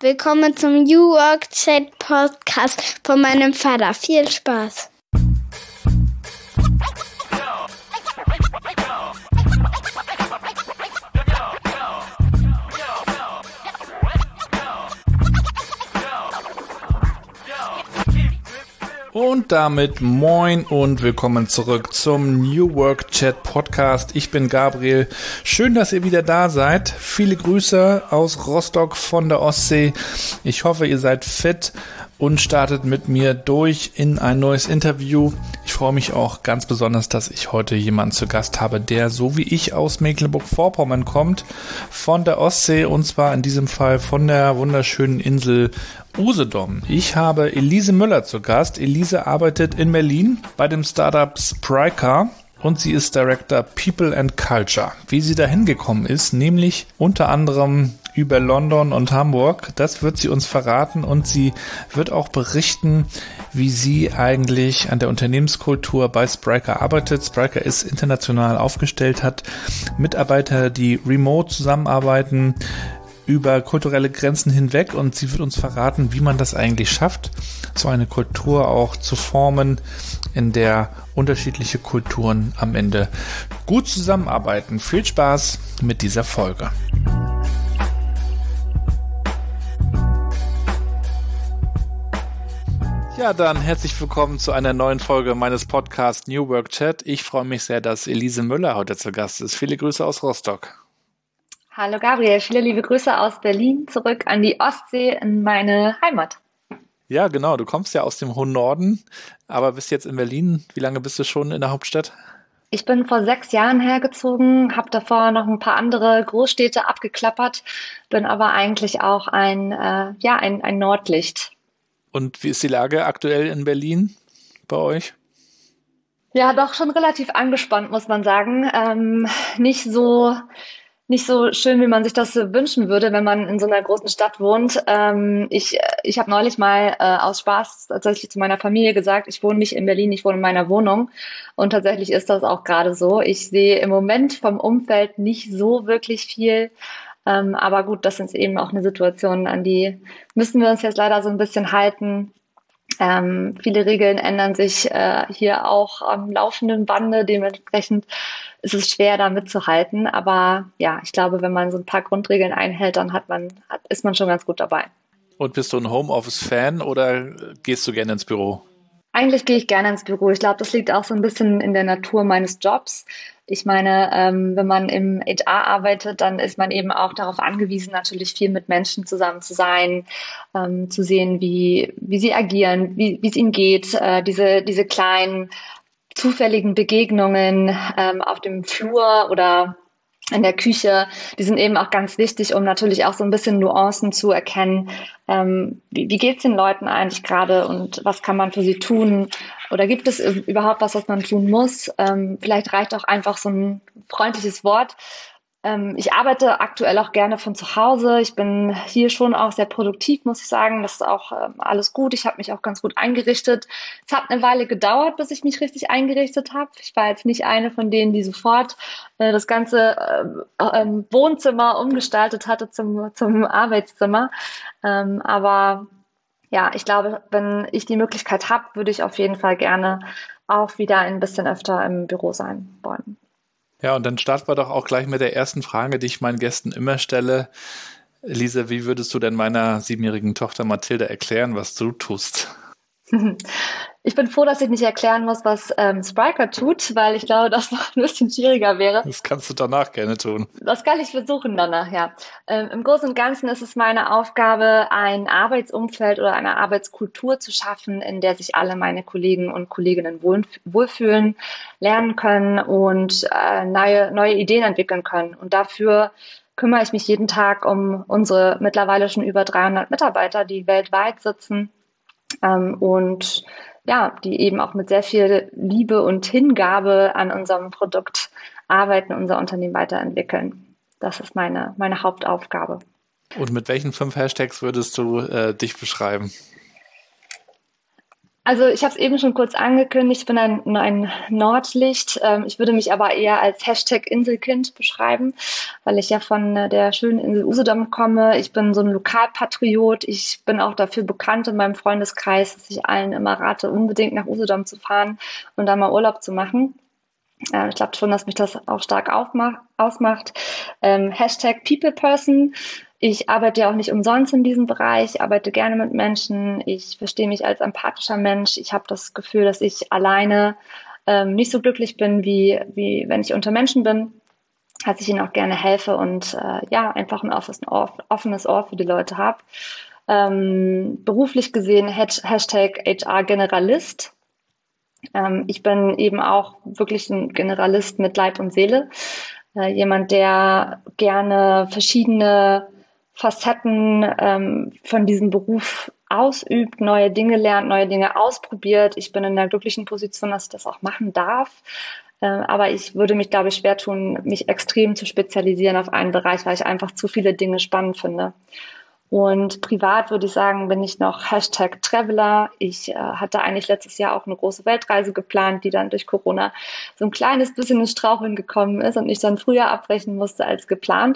Willkommen zum New Work Chat Podcast von meinem Vater. Viel Spaß! Und damit moin und willkommen zurück zum New Work Chat Podcast. Ich bin Gabriel. Schön, dass ihr wieder da seid. Viele Grüße aus Rostock von der Ostsee. Ich hoffe, ihr seid fit und startet mit mir durch in ein neues Interview. Ich freue mich auch ganz besonders, dass ich heute jemanden zu Gast habe, der so wie ich aus Mecklenburg-Vorpommern kommt, von der Ostsee, und zwar in diesem Fall von der wunderschönen Insel Usedom. Ich habe Elise Müller zu Gast. Elise arbeitet in Berlin bei dem Startup Spryker und sie ist Director People and Culture. Wie sie dahin gekommen ist, nämlich unter anderem über London und Hamburg, das wird sie uns verraten, und sie wird auch berichten, wie sie eigentlich an der Unternehmenskultur bei Spryker arbeitet. Spryker ist international aufgestellt, hat Mitarbeiter, die remote zusammenarbeiten, über kulturelle Grenzen hinweg, und sie wird uns verraten, wie man das eigentlich schafft, so eine Kultur auch zu formen, in der unterschiedliche Kulturen am Ende gut zusammenarbeiten. Viel Spaß mit dieser Folge. Ja, dann herzlich willkommen zu einer neuen Folge meines Podcasts New Work Chat. Ich freue mich sehr, dass Elise Müller heute zu Gast ist. Viele Grüße aus Rostock. Hallo Gabriel, viele liebe Grüße aus Berlin zurück an die Ostsee in meine Heimat. Ja, genau, du kommst ja aus dem hohen Norden, aber bist jetzt in Berlin. Wie lange bist du schon in der Hauptstadt? Ich bin vor 6 Jahren hergezogen, habe davor noch ein paar andere Großstädte abgeklappert, bin aber eigentlich auch ein Nordlicht. Und wie ist die Lage aktuell in Berlin bei euch? Ja, doch schon relativ angespannt, muss man sagen. Nicht so schön, wie man sich das wünschen würde, wenn man in so einer großen Stadt wohnt. Ich habe neulich mal aus Spaß tatsächlich zu meiner Familie gesagt, ich wohne nicht in Berlin, ich wohne in meiner Wohnung. Und tatsächlich ist das auch gerade so. Ich sehe im Moment vom Umfeld nicht so wirklich viel. Aber gut, das ist eben auch eine Situation, an die müssen wir uns jetzt leider so ein bisschen halten. Viele Regeln ändern sich hier auch am laufenden Bande. Dementsprechend ist es schwer, da mitzuhalten. Aber ja, ich glaube, wenn man so ein paar Grundregeln einhält, dann ist man schon ganz gut dabei. Und bist du ein Homeoffice-Fan oder gehst du gerne ins Büro? Eigentlich gehe ich gerne ins Büro. Ich glaube, das liegt auch so ein bisschen in der Natur meines Jobs. Ich meine, wenn man im HR arbeitet, dann ist man eben auch darauf angewiesen, natürlich viel mit Menschen zusammen zu sein, zu sehen, wie sie agieren, wie es ihnen geht, diese kleinen zufälligen Begegnungen auf dem Flur oder in der Küche, die sind eben auch ganz wichtig, um natürlich auch so ein bisschen Nuancen zu erkennen. Wie geht's den Leuten eigentlich gerade und was kann man für sie tun? Oder gibt es überhaupt was man tun muss? Vielleicht reicht auch einfach so ein freundliches Wort. Ich arbeite aktuell auch gerne von zu Hause. Ich bin hier schon auch sehr produktiv, muss ich sagen. Das ist auch alles gut. Ich habe mich auch ganz gut eingerichtet. Es hat eine Weile gedauert, bis ich mich richtig eingerichtet habe. Ich war jetzt nicht eine von denen, die sofort das ganze Wohnzimmer umgestaltet hatte zum Arbeitszimmer. Aber ja, ich glaube, wenn ich die Möglichkeit habe, würde ich auf jeden Fall gerne auch wieder ein bisschen öfter im Büro sein wollen. Ja, und dann starten wir doch auch gleich mit der ersten Frage, die ich meinen Gästen immer stelle. Lisa, wie würdest du denn meiner 7-jährigen Tochter Mathilde erklären, was du tust? Ich bin froh, dass ich nicht erklären muss, was Spryker tut, weil ich glaube, das noch ein bisschen schwieriger wäre. Das kannst du danach gerne tun. Das kann ich versuchen danach, ja. Im Großen und Ganzen ist es meine Aufgabe, ein Arbeitsumfeld oder eine Arbeitskultur zu schaffen, in der sich alle meine Kollegen und Kolleginnen wohlfühlen, lernen können und neue Ideen entwickeln können. Und dafür kümmere ich mich jeden Tag um unsere mittlerweile schon über 300 Mitarbeiter, die weltweit sitzen. Und ja, die eben auch mit sehr viel Liebe und Hingabe an unserem Produkt arbeiten, unser Unternehmen weiterentwickeln. Das ist meine Hauptaufgabe. Und mit welchen 5 Hashtags würdest du dich beschreiben? Also ich habe es eben schon kurz angekündigt, ich bin ein Nordlicht. Ich würde mich aber eher als Hashtag Inselkind beschreiben, weil ich ja von der schönen Insel Usedom komme. Ich bin so ein Lokalpatriot. Ich bin auch dafür bekannt in meinem Freundeskreis, dass ich allen immer rate, unbedingt nach Usedom zu fahren und da mal Urlaub zu machen. Ich glaube schon, dass mich das auch stark ausmacht. Hashtag People Person. Ich arbeite ja auch nicht umsonst in diesem Bereich, ich arbeite gerne mit Menschen. Ich verstehe mich als empathischer Mensch. Ich habe das Gefühl, dass ich alleine nicht so glücklich bin, wie wenn ich unter Menschen bin, dass ich ihnen auch gerne helfe und ja, einfach ein offenes Ohr für die Leute habe. Beruflich gesehen Hashtag HR Generalist. Ich bin eben auch wirklich ein Generalist mit Leib und Seele. Jemand, der gerne verschiedene Facetten von diesem Beruf ausübt, neue Dinge lernt, neue Dinge ausprobiert. Ich bin in der glücklichen Position, dass ich das auch machen darf. Aber ich würde mich, glaube ich, schwer tun, mich extrem zu spezialisieren auf einen Bereich, weil ich einfach zu viele Dinge spannend finde. Und privat würde ich sagen, bin ich noch Hashtag Traveler. Ich hatte eigentlich letztes Jahr auch eine große Weltreise geplant, die dann durch Corona so ein kleines bisschen ins Straucheln gekommen ist und ich dann früher abbrechen musste als geplant.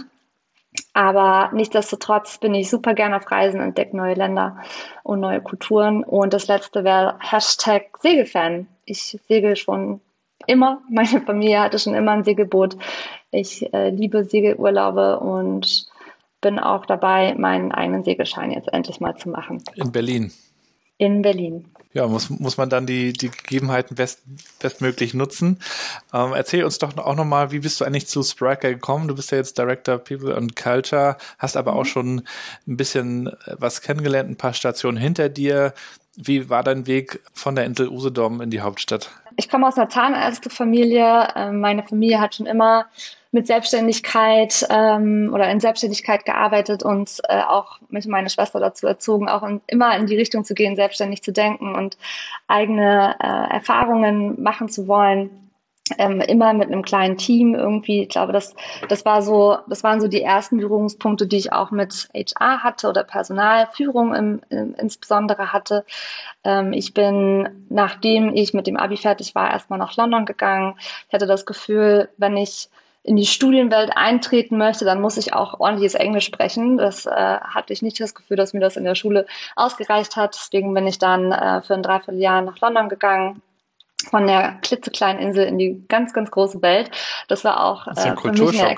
Aber nichtsdestotrotz bin ich super gerne auf Reisen, entdecke neue Länder und neue Kulturen. Und das letzte wäre Hashtag Segelfan. Ich segel schon immer. Meine Familie hatte schon immer ein Segelboot. Ich liebe Segelurlaube und bin auch dabei, meinen eigenen Segelschein jetzt endlich mal zu machen. In Berlin. In Berlin. Ja, muss man dann die Gegebenheiten bestmöglich nutzen. Erzähl uns doch auch nochmal, wie bist du eigentlich zu Spryker gekommen? Du bist ja jetzt Director People and Culture, hast aber auch schon ein bisschen was kennengelernt, ein paar Stationen hinter dir. Wie war dein Weg von der Insel Usedom in die Hauptstadt? Ich komme aus einer Zahnärztefamilie. Meine Familie hat schon immer mit Selbstständigkeit oder in Selbstständigkeit gearbeitet und auch mich und meine Schwester dazu erzogen, auch immer in die Richtung zu gehen, selbstständig zu denken und eigene Erfahrungen machen zu wollen. Immer mit einem kleinen Team irgendwie. Ich glaube, das waren so die ersten Berührungspunkte, die ich auch mit HR hatte oder Personalführung insbesondere hatte. Ich bin, nachdem ich mit dem Abi fertig war, erstmal nach London gegangen. Ich hatte das Gefühl, wenn ich in die Studienwelt eintreten möchte, dann muss ich auch ordentliches Englisch sprechen. Das hatte ich nicht das Gefühl, dass mir das in der Schule ausgereicht hat. Deswegen bin ich dann für ein Dreivierteljahr nach London gegangen, von der klitzekleinen Insel in die ganz, ganz große Welt. Das war auch für mich eine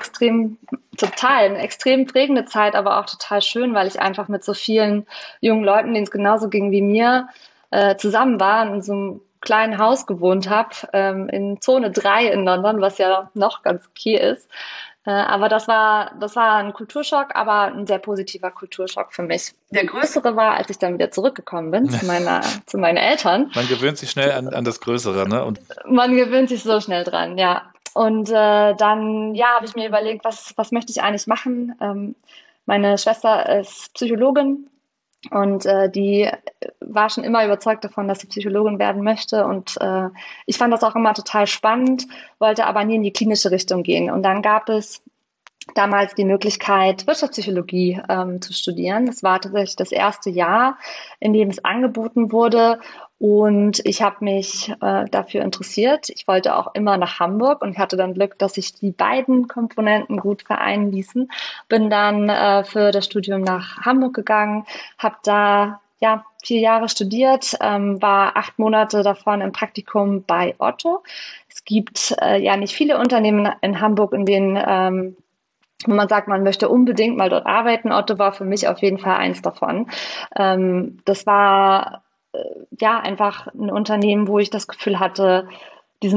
extrem prägende Zeit, aber auch total schön, weil ich einfach mit so vielen jungen Leuten, denen es genauso ging wie mir, zusammen war und in so einem kleinen Haus gewohnt habe, in Zone 3 in London, was ja noch ganz okay ist. Aber das war ein Kulturschock, aber ein sehr positiver Kulturschock für mich. Der größere war, als ich dann wieder zurückgekommen bin zu meinen Eltern. Man gewöhnt sich schnell an das Größere, ne? Und man gewöhnt sich so schnell dran, ja. Und dann, ja, habe ich mir überlegt, was möchte ich eigentlich machen? Meine Schwester ist Psychologin. Und die war schon immer überzeugt davon, dass sie Psychologin werden möchte. Und ich fand das auch immer total spannend, wollte aber nie in die klinische Richtung gehen. Und dann gab es damals die Möglichkeit, Wirtschaftspsychologie zu studieren. Das war tatsächlich das erste Jahr, in dem es angeboten wurde. Und ich habe mich dafür interessiert. Ich wollte auch immer nach Hamburg und hatte dann Glück, dass sich die beiden Komponenten gut vereinen ließen. Bin dann für das Studium nach Hamburg gegangen, habe da 4 Jahre studiert, war 8 Monate davon im Praktikum bei Otto. Es gibt nicht viele Unternehmen in Hamburg, in denen wo man sagt, man möchte unbedingt mal dort arbeiten. Otto war für mich auf jeden Fall eins davon. Das war einfach ein Unternehmen, wo ich das Gefühl hatte, die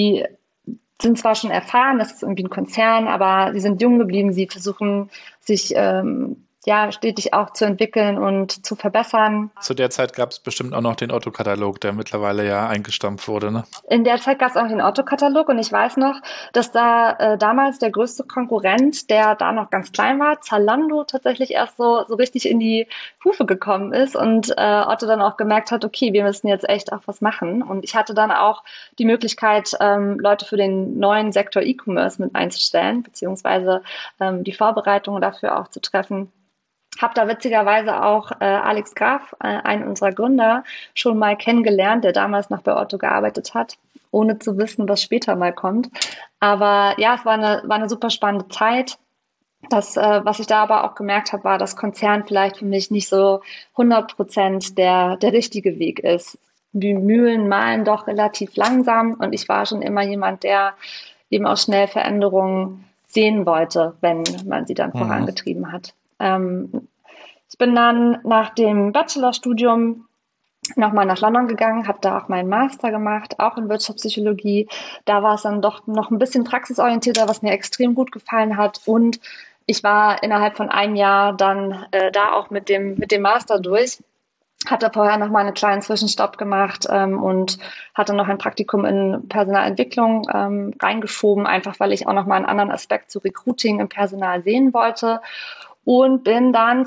sind zwar schon erfahren, das ist irgendwie ein Konzern, aber sie sind jung geblieben, sie versuchen sich stetig auch zu entwickeln und zu verbessern. Zu der Zeit gab es bestimmt auch noch den Otto-Katalog, der mittlerweile ja eingestampft wurde, ne? In der Zeit gab es auch den Otto-Katalog und ich weiß noch, dass da damals der größte Konkurrent, der da noch ganz klein war, Zalando, tatsächlich erst so richtig in die Hufe gekommen ist und Otto dann auch gemerkt hat, okay, wir müssen jetzt echt auch was machen. Und ich hatte dann auch die Möglichkeit, Leute für den neuen Sektor E-Commerce mit einzustellen, beziehungsweise die Vorbereitungen dafür auch zu treffen. Habe da witzigerweise auch Alex Graf, einen unserer Gründer, schon mal kennengelernt, der damals noch bei Otto gearbeitet hat, ohne zu wissen, was später mal kommt. Aber ja, es war eine super spannende Zeit. Was ich da aber auch gemerkt habe, war, dass Konzern vielleicht für mich nicht so 100% der richtige Weg ist. Die Mühlen mahlen doch relativ langsam und ich war schon immer jemand, der eben auch schnell Veränderungen sehen wollte, wenn man sie dann vorangetrieben hat. Ich bin dann nach dem Bachelorstudium nochmal nach London gegangen, habe da auch meinen Master gemacht, auch in Wirtschaftspsychologie. Da war es dann doch noch ein bisschen praxisorientierter, was mir extrem gut gefallen hat. Und ich war innerhalb von einem Jahr dann da auch mit dem Master durch. Hatte vorher noch mal einen kleinen Zwischenstopp gemacht und hatte noch ein Praktikum in Personalentwicklung reingeschoben, einfach weil ich auch noch mal einen anderen Aspekt zu Recruiting im Personal sehen wollte. Und bin dann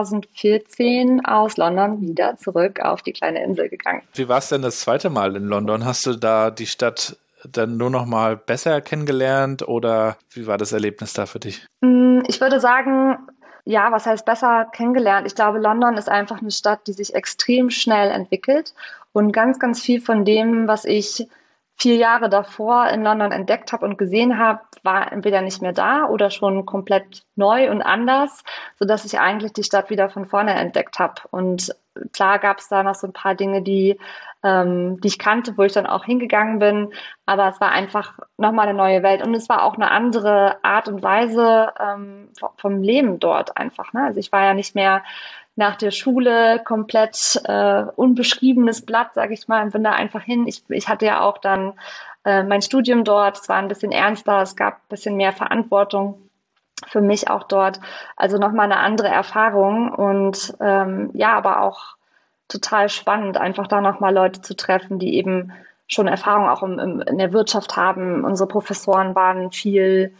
2014 aus London wieder zurück auf die kleine Insel gegangen. Wie war es denn das zweite Mal in London? Hast du da die Stadt dann nur noch mal besser kennengelernt oder wie war das Erlebnis da für dich? Ich würde sagen, ja, was heißt besser kennengelernt? Ich glaube, London ist einfach eine Stadt, die sich extrem schnell entwickelt und ganz, ganz viel von dem, was ich 4 Jahre davor in London entdeckt habe und gesehen habe, war entweder nicht mehr da oder schon komplett neu und anders, sodass ich eigentlich die Stadt wieder von vorne entdeckt habe. Und klar gab es da noch so ein paar Dinge, die ich kannte, wo ich dann auch hingegangen bin. Aber es war einfach nochmal eine neue Welt. Und es war auch eine andere Art und Weise vom Leben dort einfach. Ne? Also ich war ja nicht mehr nach der Schule komplett unbeschriebenes Blatt, sage ich mal, und bin da einfach hin. Ich hatte ja auch dann mein Studium dort. Es war ein bisschen ernster, es gab ein bisschen mehr Verantwortung für mich auch dort. Also nochmal eine andere Erfahrung und ja, aber auch total spannend, einfach da nochmal Leute zu treffen, die eben schon Erfahrung auch in der Wirtschaft haben. Unsere Professoren waren viel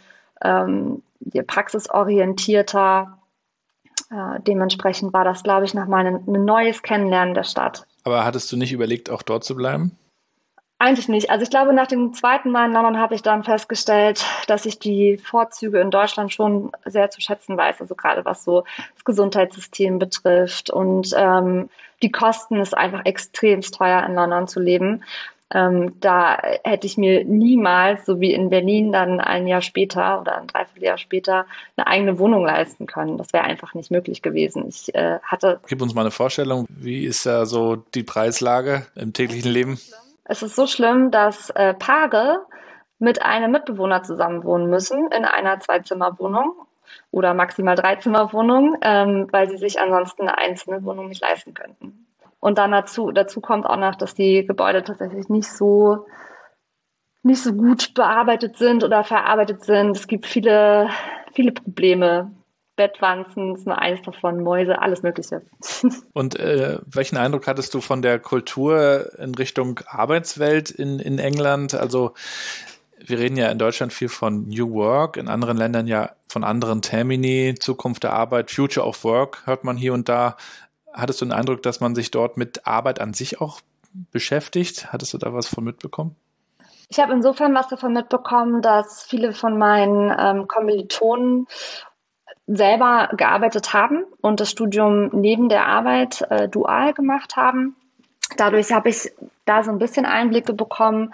praxisorientierter. Dementsprechend war das, glaube ich, nochmal ein neues Kennenlernen der Stadt. Aber hattest du nicht überlegt, auch dort zu bleiben? Eigentlich nicht. Also ich glaube, nach dem zweiten Mal in London habe ich dann festgestellt, dass ich die Vorzüge in Deutschland schon sehr zu schätzen weiß. Also gerade was so das Gesundheitssystem betrifft. Und die Kosten ist einfach extrem teuer, in London zu leben. Da hätte ich mir niemals, so wie in Berlin, dann ein Jahr später oder ein Dreivierteljahr später eine eigene Wohnung leisten können. Das wäre einfach nicht möglich gewesen. Gib uns mal eine Vorstellung, wie ist da so die Preislage im täglichen Leben? Es ist so schlimm, dass Paare mit einem Mitbewohner zusammenwohnen müssen in einer Zweizimmerwohnung oder maximal Dreizimmerwohnung, weil sie sich ansonsten eine einzelne Wohnung nicht leisten könnten. Und dann dazu kommt auch noch, dass die Gebäude tatsächlich nicht so gut bearbeitet sind oder verarbeitet sind. Es gibt viele, viele Probleme. Bettwanzen ist nur eins davon, Mäuse, alles Mögliche. Und welchen Eindruck hattest du von der Kultur in Richtung Arbeitswelt in England? Also wir reden ja in Deutschland viel von New Work, in anderen Ländern ja von anderen Termini, Zukunft der Arbeit, Future of Work hört man hier und da. Hattest du den Eindruck, dass man sich dort mit Arbeit an sich auch beschäftigt? Hattest du da was von mitbekommen? Ich habe insofern was davon mitbekommen, dass viele von meinen Kommilitonen selber gearbeitet haben und das Studium neben der Arbeit dual gemacht haben. Dadurch habe ich da so ein bisschen Einblicke bekommen.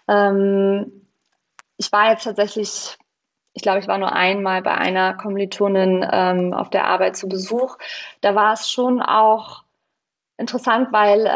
Ich war jetzt tatsächlich, ich glaube, ich war nur einmal bei einer Kommilitonin auf der Arbeit zu Besuch. Da war es schon auch interessant, weil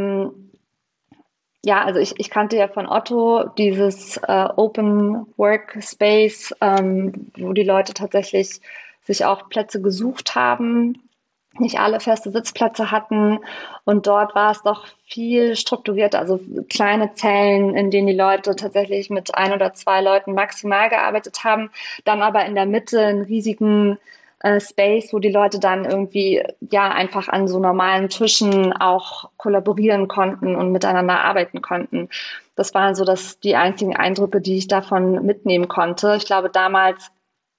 ja, also ich kannte ja von Otto dieses Open Workspace, wo die Leute tatsächlich sich auch Plätze gesucht haben, nicht alle feste Sitzplätze hatten. Und dort war es doch viel strukturierter, also kleine Zellen, in denen die Leute tatsächlich mit 1 oder 2 Leuten maximal gearbeitet haben, dann aber in der Mitte einen riesigen Space, wo die Leute dann irgendwie ja einfach an so normalen Tischen auch kollaborieren konnten und miteinander arbeiten konnten. Das waren so die einzigen Eindrücke, die ich davon mitnehmen konnte. Ich glaube, damals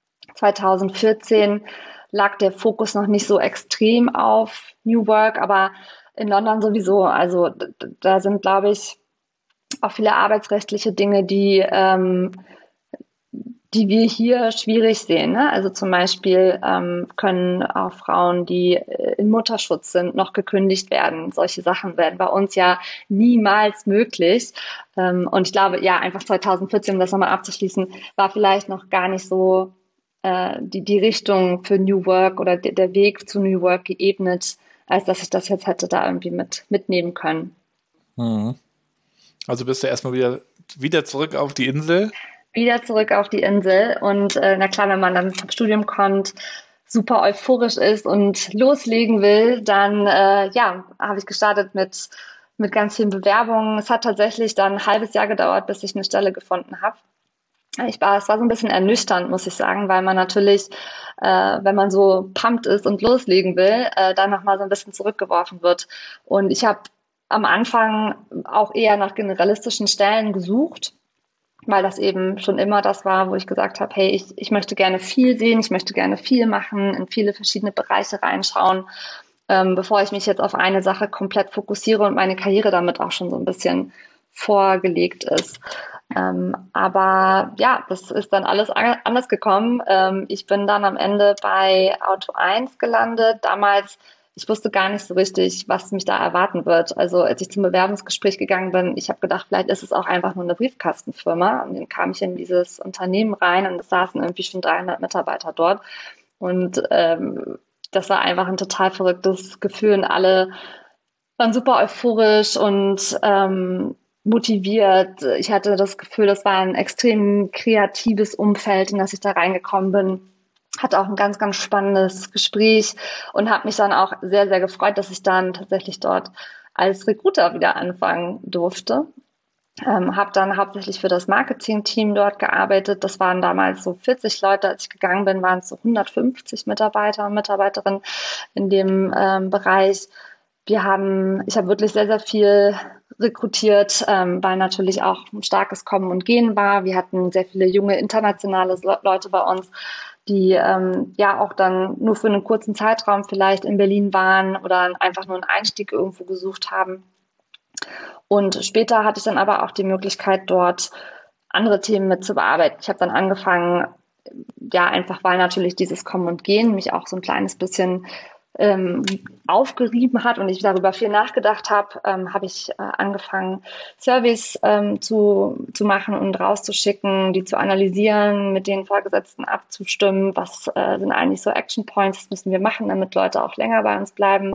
2014 lag der Fokus noch nicht so extrem auf New Work, aber in London sowieso. Also da sind, glaube ich, auch viele arbeitsrechtliche Dinge, die die wir hier schwierig sehen. Ne? Also zum Beispiel können auch Frauen, die in Mutterschutz sind, noch gekündigt werden. Solche Sachen werden bei uns ja niemals möglich. Und ich glaube, ja, einfach 2014, um das nochmal abzuschließen, war vielleicht noch gar nicht so die Richtung für New Work oder der Weg zu New Work geebnet, als dass ich das jetzt hätte da irgendwie mitnehmen können. Mhm. Also bist du erstmal wieder zurück auf die Insel? Wieder zurück auf die Insel und na klar, wenn man dann vom Studium kommt, super euphorisch ist und loslegen will, dann ja, habe ich gestartet mit ganz vielen Bewerbungen. Es hat tatsächlich dann ein halbes Jahr gedauert, bis ich eine Stelle gefunden habe. Es war so ein bisschen ernüchternd, muss ich sagen, weil man natürlich, wenn man so pumped ist und loslegen will, dann nochmal so ein bisschen zurückgeworfen wird. Und ich habe am Anfang auch eher nach generalistischen Stellen gesucht, weil das eben schon immer das war, wo ich gesagt habe, hey, ich möchte gerne viel sehen, ich möchte gerne viel machen, in viele verschiedene Bereiche reinschauen, bevor ich mich jetzt auf eine Sache komplett fokussiere und meine Karriere damit auch schon so ein bisschen vorgelegt ist. Aber ja, das ist dann alles anders gekommen. Ich bin dann am Ende bei Auto 1 gelandet. Damals, ich wusste gar nicht so richtig, was mich da erwarten wird. Also als ich zum Bewerbungsgespräch gegangen bin, ich habe gedacht, vielleicht ist es auch einfach nur eine Briefkastenfirma. Und dann kam ich in dieses Unternehmen rein und es saßen irgendwie schon 300 Mitarbeiter dort. Und das war einfach ein total verrücktes Gefühl und alle waren super euphorisch und motiviert. Ich hatte das Gefühl, das war ein extrem kreatives Umfeld, in das ich da reingekommen bin. Hatte auch ein ganz, ganz spannendes Gespräch und habe mich dann auch sehr, sehr gefreut, dass ich dann tatsächlich dort als Recruiter wieder anfangen durfte. Habe dann hauptsächlich für das Marketing-Team dort gearbeitet. Das waren damals so 40 Leute. Als ich gegangen bin, waren es so 150 Mitarbeiter und Mitarbeiterinnen in dem Bereich. Ich habe wirklich sehr, sehr viel rekrutiert, weil natürlich auch ein starkes Kommen und Gehen war. Wir hatten sehr viele junge internationale Leute bei uns, die ja auch dann nur für einen kurzen Zeitraum vielleicht in Berlin waren oder einfach nur einen Einstieg irgendwo gesucht haben. Und später hatte ich dann aber auch die Möglichkeit, dort andere Themen mit zu bearbeiten. Ich habe dann angefangen, ja, einfach weil natürlich dieses Kommen und Gehen mich auch so ein kleines bisschen aufgerieben hat und ich darüber viel nachgedacht habe, habe ich angefangen, Surveys zu machen und rauszuschicken, die zu analysieren, mit den Vorgesetzten abzustimmen, was sind eigentlich so Action Points, was müssen wir machen, damit Leute auch länger bei uns bleiben.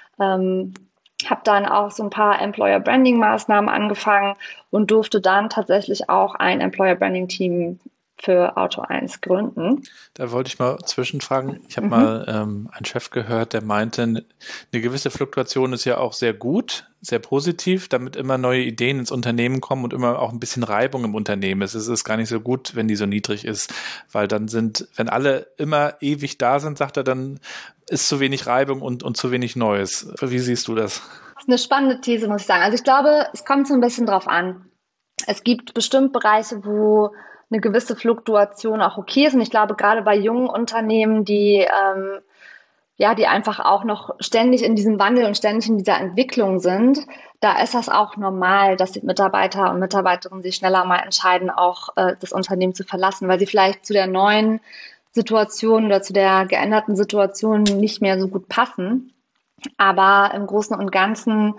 Habe dann auch so ein paar Employer Branding Maßnahmen angefangen und durfte dann tatsächlich auch ein Employer Branding Team für Auto 1 gründen. Da wollte ich mal zwischenfragen. Ich habe mal einen Chef gehört, der meinte, eine gewisse Fluktuation ist ja auch sehr gut, sehr positiv, damit immer neue Ideen ins Unternehmen kommen und immer auch ein bisschen Reibung im Unternehmen ist. Es ist gar nicht so gut, wenn die so niedrig ist, weil dann wenn alle immer ewig da sind, sagt er, dann ist zu wenig Reibung und zu wenig Neues. Wie siehst du das? Das ist eine spannende These, muss ich sagen. Also ich glaube, es kommt so ein bisschen drauf an. Es gibt bestimmt Bereiche, wo eine gewisse Fluktuation auch okay ist. Und ich glaube, gerade bei jungen Unternehmen, die einfach auch noch ständig in diesem Wandel und ständig in dieser Entwicklung sind, da ist das auch normal, dass die Mitarbeiter und Mitarbeiterinnen sich schneller mal entscheiden, auch das Unternehmen zu verlassen, weil sie vielleicht zu der neuen Situation oder zu der geänderten Situation nicht mehr so gut passen. Aber im Großen und Ganzen,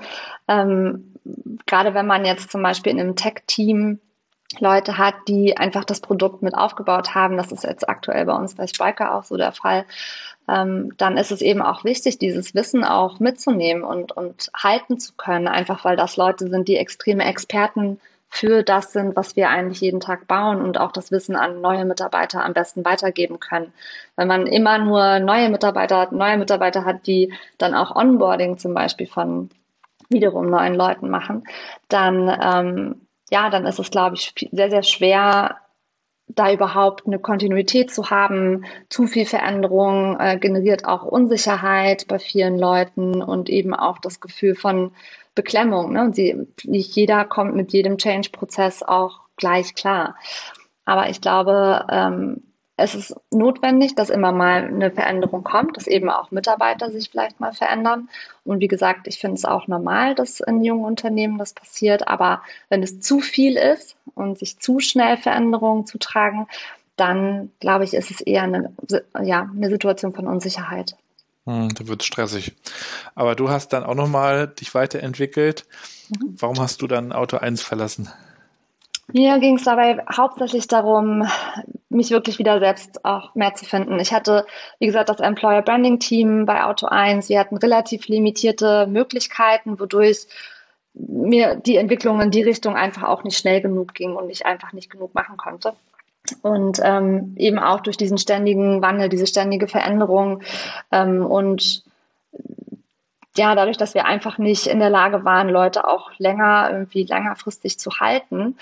gerade wenn man jetzt zum Beispiel in einem Tech-Team Leute hat, die einfach das Produkt mit aufgebaut haben, das ist jetzt aktuell bei uns bei Spryker auch so der Fall, dann ist es eben auch wichtig, dieses Wissen auch mitzunehmen und halten zu können, einfach weil das Leute sind, die extreme Experten für das sind, was wir eigentlich jeden Tag bauen und auch das Wissen an neue Mitarbeiter am besten weitergeben können. Wenn man immer nur neue Mitarbeiter hat, die dann auch Onboarding zum Beispiel von wiederum neuen Leuten machen, dann dann ist es, glaube ich, sehr, sehr schwer, da überhaupt eine Kontinuität zu haben. Zu viel Veränderung generiert auch Unsicherheit bei vielen Leuten und eben auch das Gefühl von Beklemmung. Ne? Und nicht jeder kommt mit jedem Change-Prozess auch gleich klar. Aber ich glaube, es ist notwendig, dass immer mal eine Veränderung kommt, dass eben auch Mitarbeiter sich vielleicht mal verändern. Und wie gesagt, ich finde es auch normal, dass in jungen Unternehmen das passiert. Aber wenn es zu viel ist und sich zu schnell Veränderungen zutragen, dann, glaube ich, ist es eher eine Situation von Unsicherheit. Da wird es stressig. Aber du hast dann auch nochmal dich weiterentwickelt. Warum hast du dann Auto 1 verlassen? Mir ging es dabei hauptsächlich darum, mich wirklich wieder selbst auch mehr zu finden. Ich hatte, wie gesagt, das Employer Branding Team bei Auto 1. Wir hatten relativ limitierte Möglichkeiten, wodurch mir die Entwicklung in die Richtung einfach auch nicht schnell genug ging und ich einfach nicht genug machen konnte. Und eben auch durch diesen ständigen Wandel, diese ständige Veränderung und ja, dadurch, dass wir einfach nicht in der Lage waren, Leute auch längerfristig zu halten,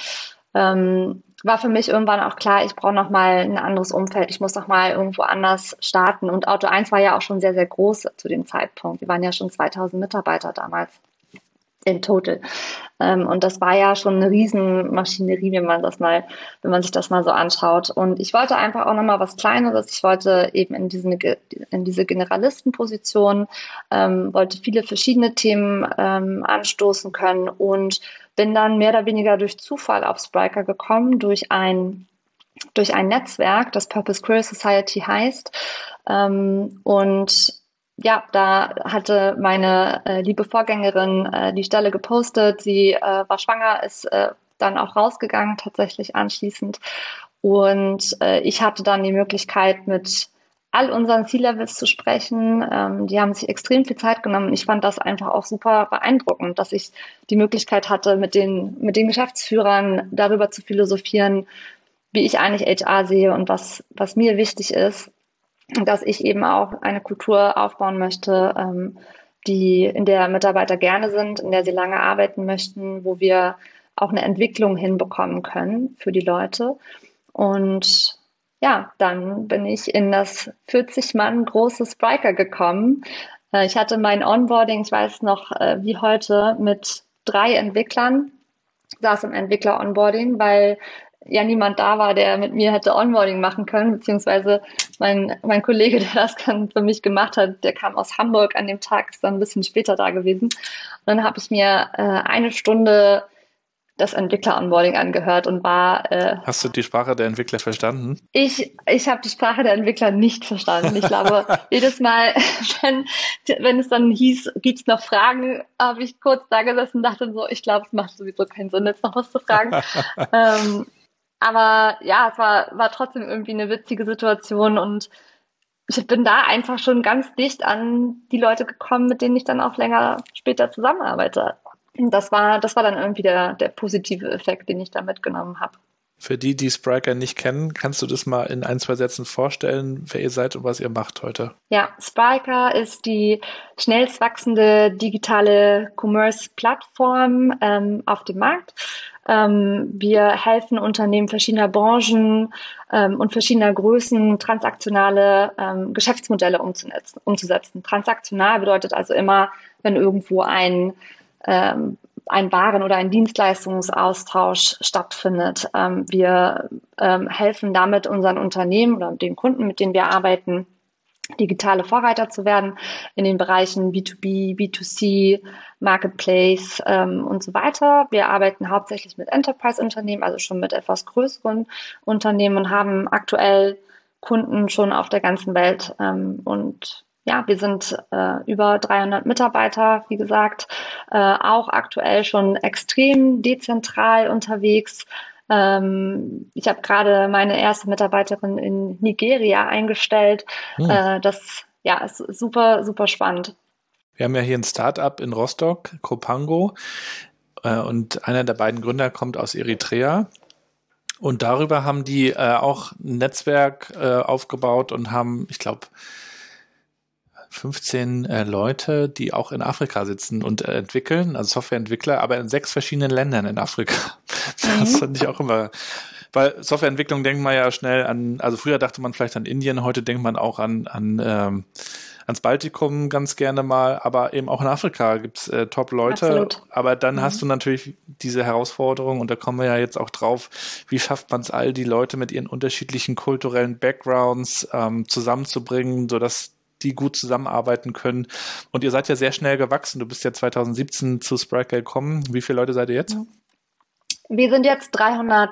war für mich irgendwann auch klar, ich brauche nochmal ein anderes Umfeld. Ich muss nochmal irgendwo anders starten. Und Auto 1 war ja auch schon sehr, sehr groß zu dem Zeitpunkt. Wir waren ja schon 2000 Mitarbeiter damals in total. Und das war ja schon eine Riesenmaschinerie, wenn man sich das mal so anschaut. Und ich wollte einfach auch nochmal was Kleineres. Ich wollte eben in diese Generalistenposition, wollte viele verschiedene Themen anstoßen können und bin dann mehr oder weniger durch Zufall auf Spryker gekommen, durch ein Netzwerk, das Purpose Career Society heißt. Und ja, da hatte meine liebe Vorgängerin die Stelle gepostet. Sie war schwanger, ist dann auch rausgegangen, tatsächlich anschließend. Und ich hatte dann die Möglichkeit, mit all unseren C-Levels zu sprechen. Die haben sich extrem viel Zeit genommen. Ich fand das einfach auch super beeindruckend, dass ich die Möglichkeit hatte, mit den Geschäftsführern darüber zu philosophieren, wie ich eigentlich HR sehe und was mir wichtig ist. Dass ich eben auch eine Kultur aufbauen möchte, in der Mitarbeiter gerne sind, in der sie lange arbeiten möchten, wo wir auch eine Entwicklung hinbekommen können für die Leute. Und ja, dann bin ich in das 40-Mann große Spryker gekommen. Ich hatte mein Onboarding, ich weiß noch wie heute, mit 3 Entwicklern, saß im Entwickler-Onboarding, weil ja niemand da war, der mit mir hätte Onboarding machen können, beziehungsweise mein Kollege, der das dann für mich gemacht hat, der kam aus Hamburg an dem Tag, ist dann ein bisschen später da gewesen. Und dann habe ich mir 1 Stunde das Entwickler-Onboarding angehört und war... Hast du die Sprache der Entwickler verstanden? Ich habe die Sprache der Entwickler nicht verstanden. Ich glaube, jedes Mal, wenn es dann hieß, gibt's noch Fragen, habe ich kurz da gesessen und dachte so, ich glaube, es macht sowieso keinen Sinn, jetzt noch was zu fragen. Aber ja, es war trotzdem irgendwie eine witzige Situation und ich bin da einfach schon ganz dicht an die Leute gekommen, mit denen ich dann auch länger später zusammenarbeite. Das war dann irgendwie der positive Effekt, den ich da mitgenommen habe. Für die Spryker nicht kennen, kannst du das mal in 1, 2 Sätzen vorstellen, wer ihr seid und was ihr macht heute? Ja, Spryker ist die schnellst wachsende digitale Commerce-Plattform auf dem Markt. Wir helfen Unternehmen verschiedener Branchen und verschiedener Größen, transaktionale Geschäftsmodelle umzusetzen. Transaktional bedeutet also immer, wenn irgendwo ein Waren- oder ein Dienstleistungsaustausch stattfindet. Wir helfen damit unseren Unternehmen oder den Kunden, mit denen wir arbeiten, digitale Vorreiter zu werden in den Bereichen B2B, B2C, Marketplace und so weiter. Wir arbeiten hauptsächlich mit Enterprise-Unternehmen, also schon mit etwas größeren Unternehmen und haben aktuell Kunden schon auf der ganzen Welt. Und ja, wir sind über 300 Mitarbeiter, wie gesagt, auch aktuell schon extrem dezentral unterwegs. Ich habe gerade meine erste Mitarbeiterin in Nigeria eingestellt. Das ist super, super spannend. Wir haben ja hier ein Startup in Rostock, Copango, und einer der beiden Gründer kommt aus Eritrea. Und darüber haben die auch ein Netzwerk aufgebaut und haben, ich glaube, 15 Leute, die auch in Afrika sitzen und entwickeln, also Softwareentwickler, aber in 6 verschiedenen Ländern in Afrika. Das fand ich auch immer, weil Softwareentwicklung denkt man ja schnell an, also früher dachte man vielleicht an Indien, heute denkt man auch ans Baltikum ganz gerne mal, aber eben auch in Afrika gibt's Top-Leute. Absolut. Aber dann hast du natürlich diese Herausforderung und da kommen wir ja jetzt auch drauf, wie schafft man es all die Leute mit ihren unterschiedlichen kulturellen Backgrounds zusammenzubringen, sodass die gut zusammenarbeiten können. Und ihr seid ja sehr schnell gewachsen. Du bist ja 2017 zu Spryker gekommen. Wie viele Leute seid ihr jetzt? Wir sind jetzt 340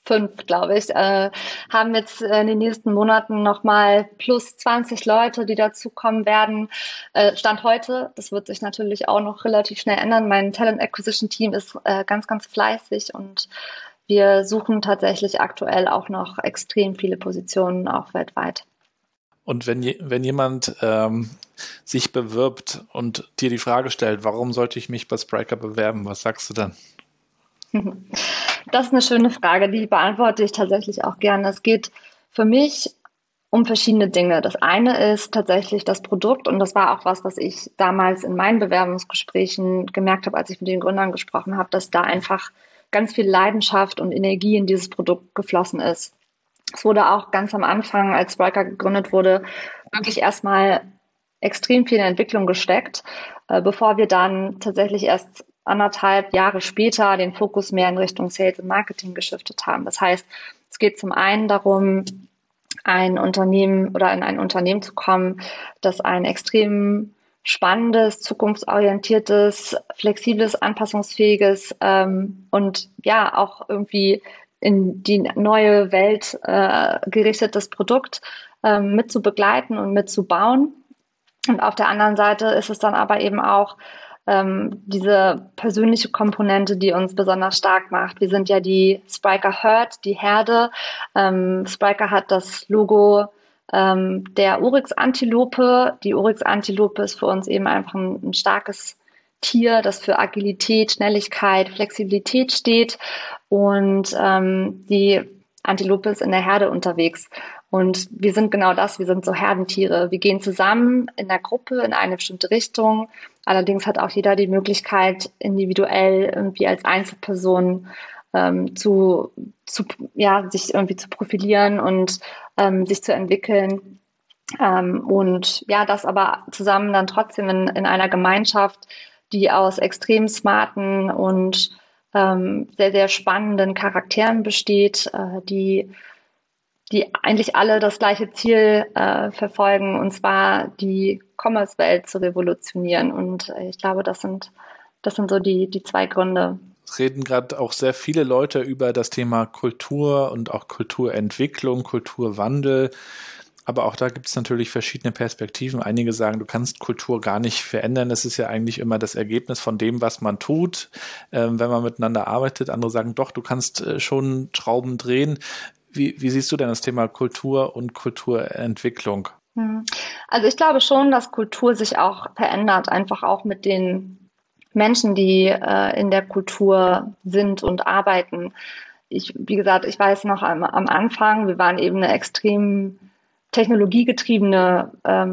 5, glaube ich, haben jetzt in den nächsten Monaten nochmal plus 20 Leute, die dazukommen werden. Stand heute, das wird sich natürlich auch noch relativ schnell ändern. Mein Talent Acquisition Team ist ganz, ganz fleißig und wir suchen tatsächlich aktuell auch noch extrem viele Positionen, auch weltweit. Und wenn jemand sich bewirbt und dir die Frage stellt, warum sollte ich mich bei Spryker bewerben, was sagst du dann? Das ist eine schöne Frage, die beantworte ich tatsächlich auch gerne. Es geht für mich um verschiedene Dinge. Das eine ist tatsächlich das Produkt und das war auch was ich damals in meinen Bewerbungsgesprächen gemerkt habe, als ich mit den Gründern gesprochen habe, dass da einfach ganz viel Leidenschaft und Energie in dieses Produkt geflossen ist. Es wurde auch ganz am Anfang, als Spryker gegründet wurde, wirklich erstmal extrem viel in Entwicklung gesteckt, bevor wir dann tatsächlich erst 1,5 Jahre später den Fokus mehr in Richtung Sales und Marketing geschiftet haben. Das heißt, es geht zum einen darum, ein Unternehmen oder in ein Unternehmen zu kommen, das ein extrem spannendes, zukunftsorientiertes, flexibles, anpassungsfähiges und ja auch irgendwie in die neue Welt gerichtetes Produkt mit zu begleiten und mit zu bauen. Und auf der anderen Seite ist es dann aber eben auch diese persönliche Komponente, die uns besonders stark macht. Wir sind ja die Spryker Herd, die Herde. Spryker hat das Logo der Oryx-Antilope. Die Oryx-Antilope ist für uns eben einfach ein starkes Tier, das für Agilität, Schnelligkeit, Flexibilität steht. Und die Antilope ist in der Herde unterwegs. Und wir sind genau das, wir sind so Herdentiere. Wir gehen zusammen in der Gruppe in eine bestimmte Richtung. Allerdings hat auch jeder die Möglichkeit, individuell irgendwie als Einzelperson sich irgendwie zu profilieren und sich zu entwickeln. Und ja, das aber zusammen dann trotzdem in einer Gemeinschaft, die aus extrem smarten und sehr, sehr spannenden Charakteren besteht, die eigentlich alle das gleiche Ziel verfolgen, und zwar die Commerce-Welt zu revolutionieren. Und ich glaube, das sind so die 2 Gründe. Es reden gerade auch sehr viele Leute über das Thema Kultur und auch Kulturentwicklung, Kulturwandel. Aber auch da gibt es natürlich verschiedene Perspektiven. Einige sagen, du kannst Kultur gar nicht verändern. Es ist ja eigentlich immer das Ergebnis von dem, was man tut, wenn man miteinander arbeitet. Andere sagen, doch, du kannst schon Schrauben drehen. Wie siehst du denn das Thema Kultur und Kulturentwicklung? Also ich glaube schon, dass Kultur sich auch verändert, einfach auch mit den Menschen, die in der Kultur sind und arbeiten. Wie gesagt, ich weiß noch am Anfang, wir waren eben eine extrem technologiegetriebenes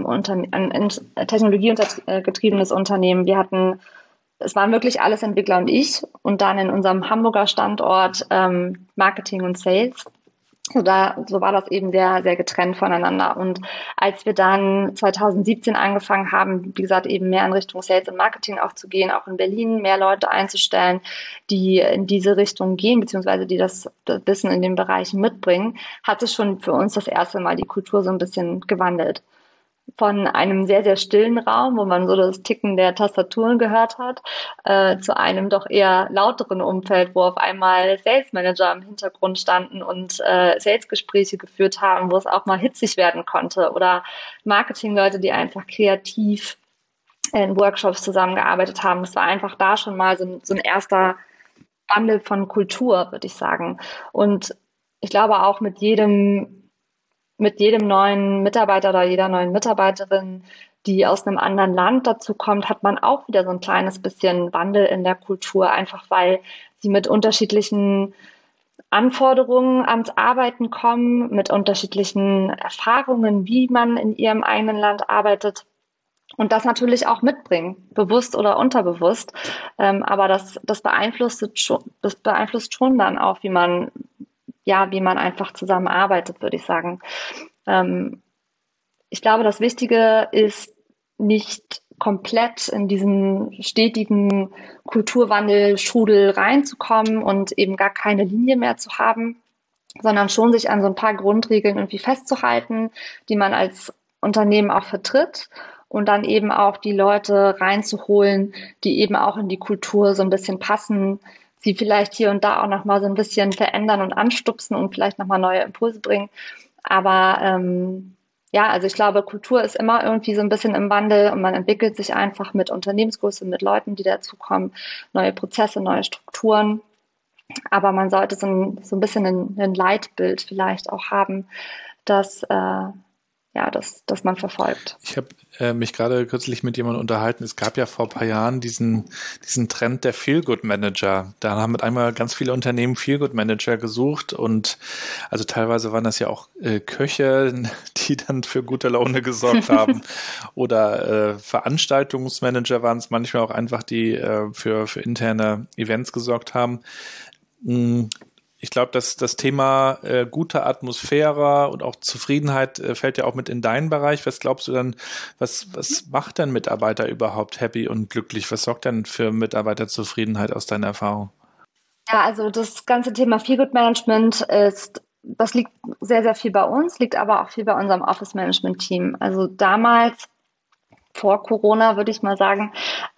Unternehmen. Es waren wirklich alles Entwickler und ich und dann in unserem Hamburger Standort Marketing und Sales. So war das eben sehr, sehr getrennt voneinander. Und als wir dann 2017 angefangen haben, wie gesagt, eben mehr in Richtung Sales und Marketing auch zu gehen, auch in Berlin mehr Leute einzustellen, die in diese Richtung gehen, beziehungsweise die das Wissen in den Bereichen mitbringen, hat sich schon für uns das erste Mal die Kultur so ein bisschen gewandelt. Von einem sehr, sehr stillen Raum, wo man so das Ticken der Tastaturen gehört hat, zu einem doch eher lauteren Umfeld, wo auf einmal Sales Manager im Hintergrund standen und Sales-Gespräche geführt haben, wo es auch mal hitzig werden konnte, oder Marketingleute, die einfach kreativ in Workshops zusammengearbeitet haben. Das war einfach da schon mal so ein erster Wandel von Kultur, würde ich sagen. Und ich glaube auch mit jedem neuen Mitarbeiter oder jeder neuen Mitarbeiterin, die aus einem anderen Land dazu kommt, hat man auch wieder so ein kleines bisschen Wandel in der Kultur, einfach weil sie mit unterschiedlichen Anforderungen ans Arbeiten kommen, mit unterschiedlichen Erfahrungen, wie man in ihrem eigenen Land arbeitet und das natürlich auch mitbringen, bewusst oder unterbewusst. Aber das beeinflusst schon dann auch, wie man einfach zusammenarbeitet, würde ich sagen. Ich glaube, das Wichtige ist nicht komplett in diesen stetigen Kulturwandel-Strudel reinzukommen und eben gar keine Linie mehr zu haben, sondern schon sich an so ein paar Grundregeln irgendwie festzuhalten, die man als Unternehmen auch vertritt, und dann eben auch die Leute reinzuholen, die eben auch in die Kultur so ein bisschen passen, sie vielleicht hier und da auch nochmal so ein bisschen verändern und anstupsen und vielleicht nochmal neue Impulse bringen. Aber ja, also ich glaube, Kultur ist immer irgendwie so ein bisschen im Wandel und man entwickelt sich einfach mit Unternehmensgröße, mit Leuten, die dazukommen, neue Prozesse, neue Strukturen. Aber man sollte so ein bisschen ein Leitbild vielleicht auch haben, dass, ja, dass man verfolgt. Ich habe mich gerade kürzlich mit jemandem unterhalten. Es gab ja vor ein paar Jahren diesen Trend der Feel-Good-Manager. Da haben mit einmal ganz viele Unternehmen Feel-Good-Manager gesucht und also teilweise waren das ja auch Köche, die dann für gute Laune gesorgt haben oder Veranstaltungsmanager waren es manchmal auch einfach, die für interne Events gesorgt haben. Ich glaube, dass das Thema gute Atmosphäre und auch Zufriedenheit fällt ja auch mit in deinen Bereich. Was glaubst du dann, was macht denn Mitarbeiter überhaupt happy und glücklich? Was sorgt denn für Mitarbeiterzufriedenheit aus deiner Erfahrung? Ja, also das ganze Thema Feel-Good-Management das liegt sehr, sehr viel bei uns, liegt aber auch viel bei unserem Office-Management-Team. Also damals vor Corona, würde ich mal sagen,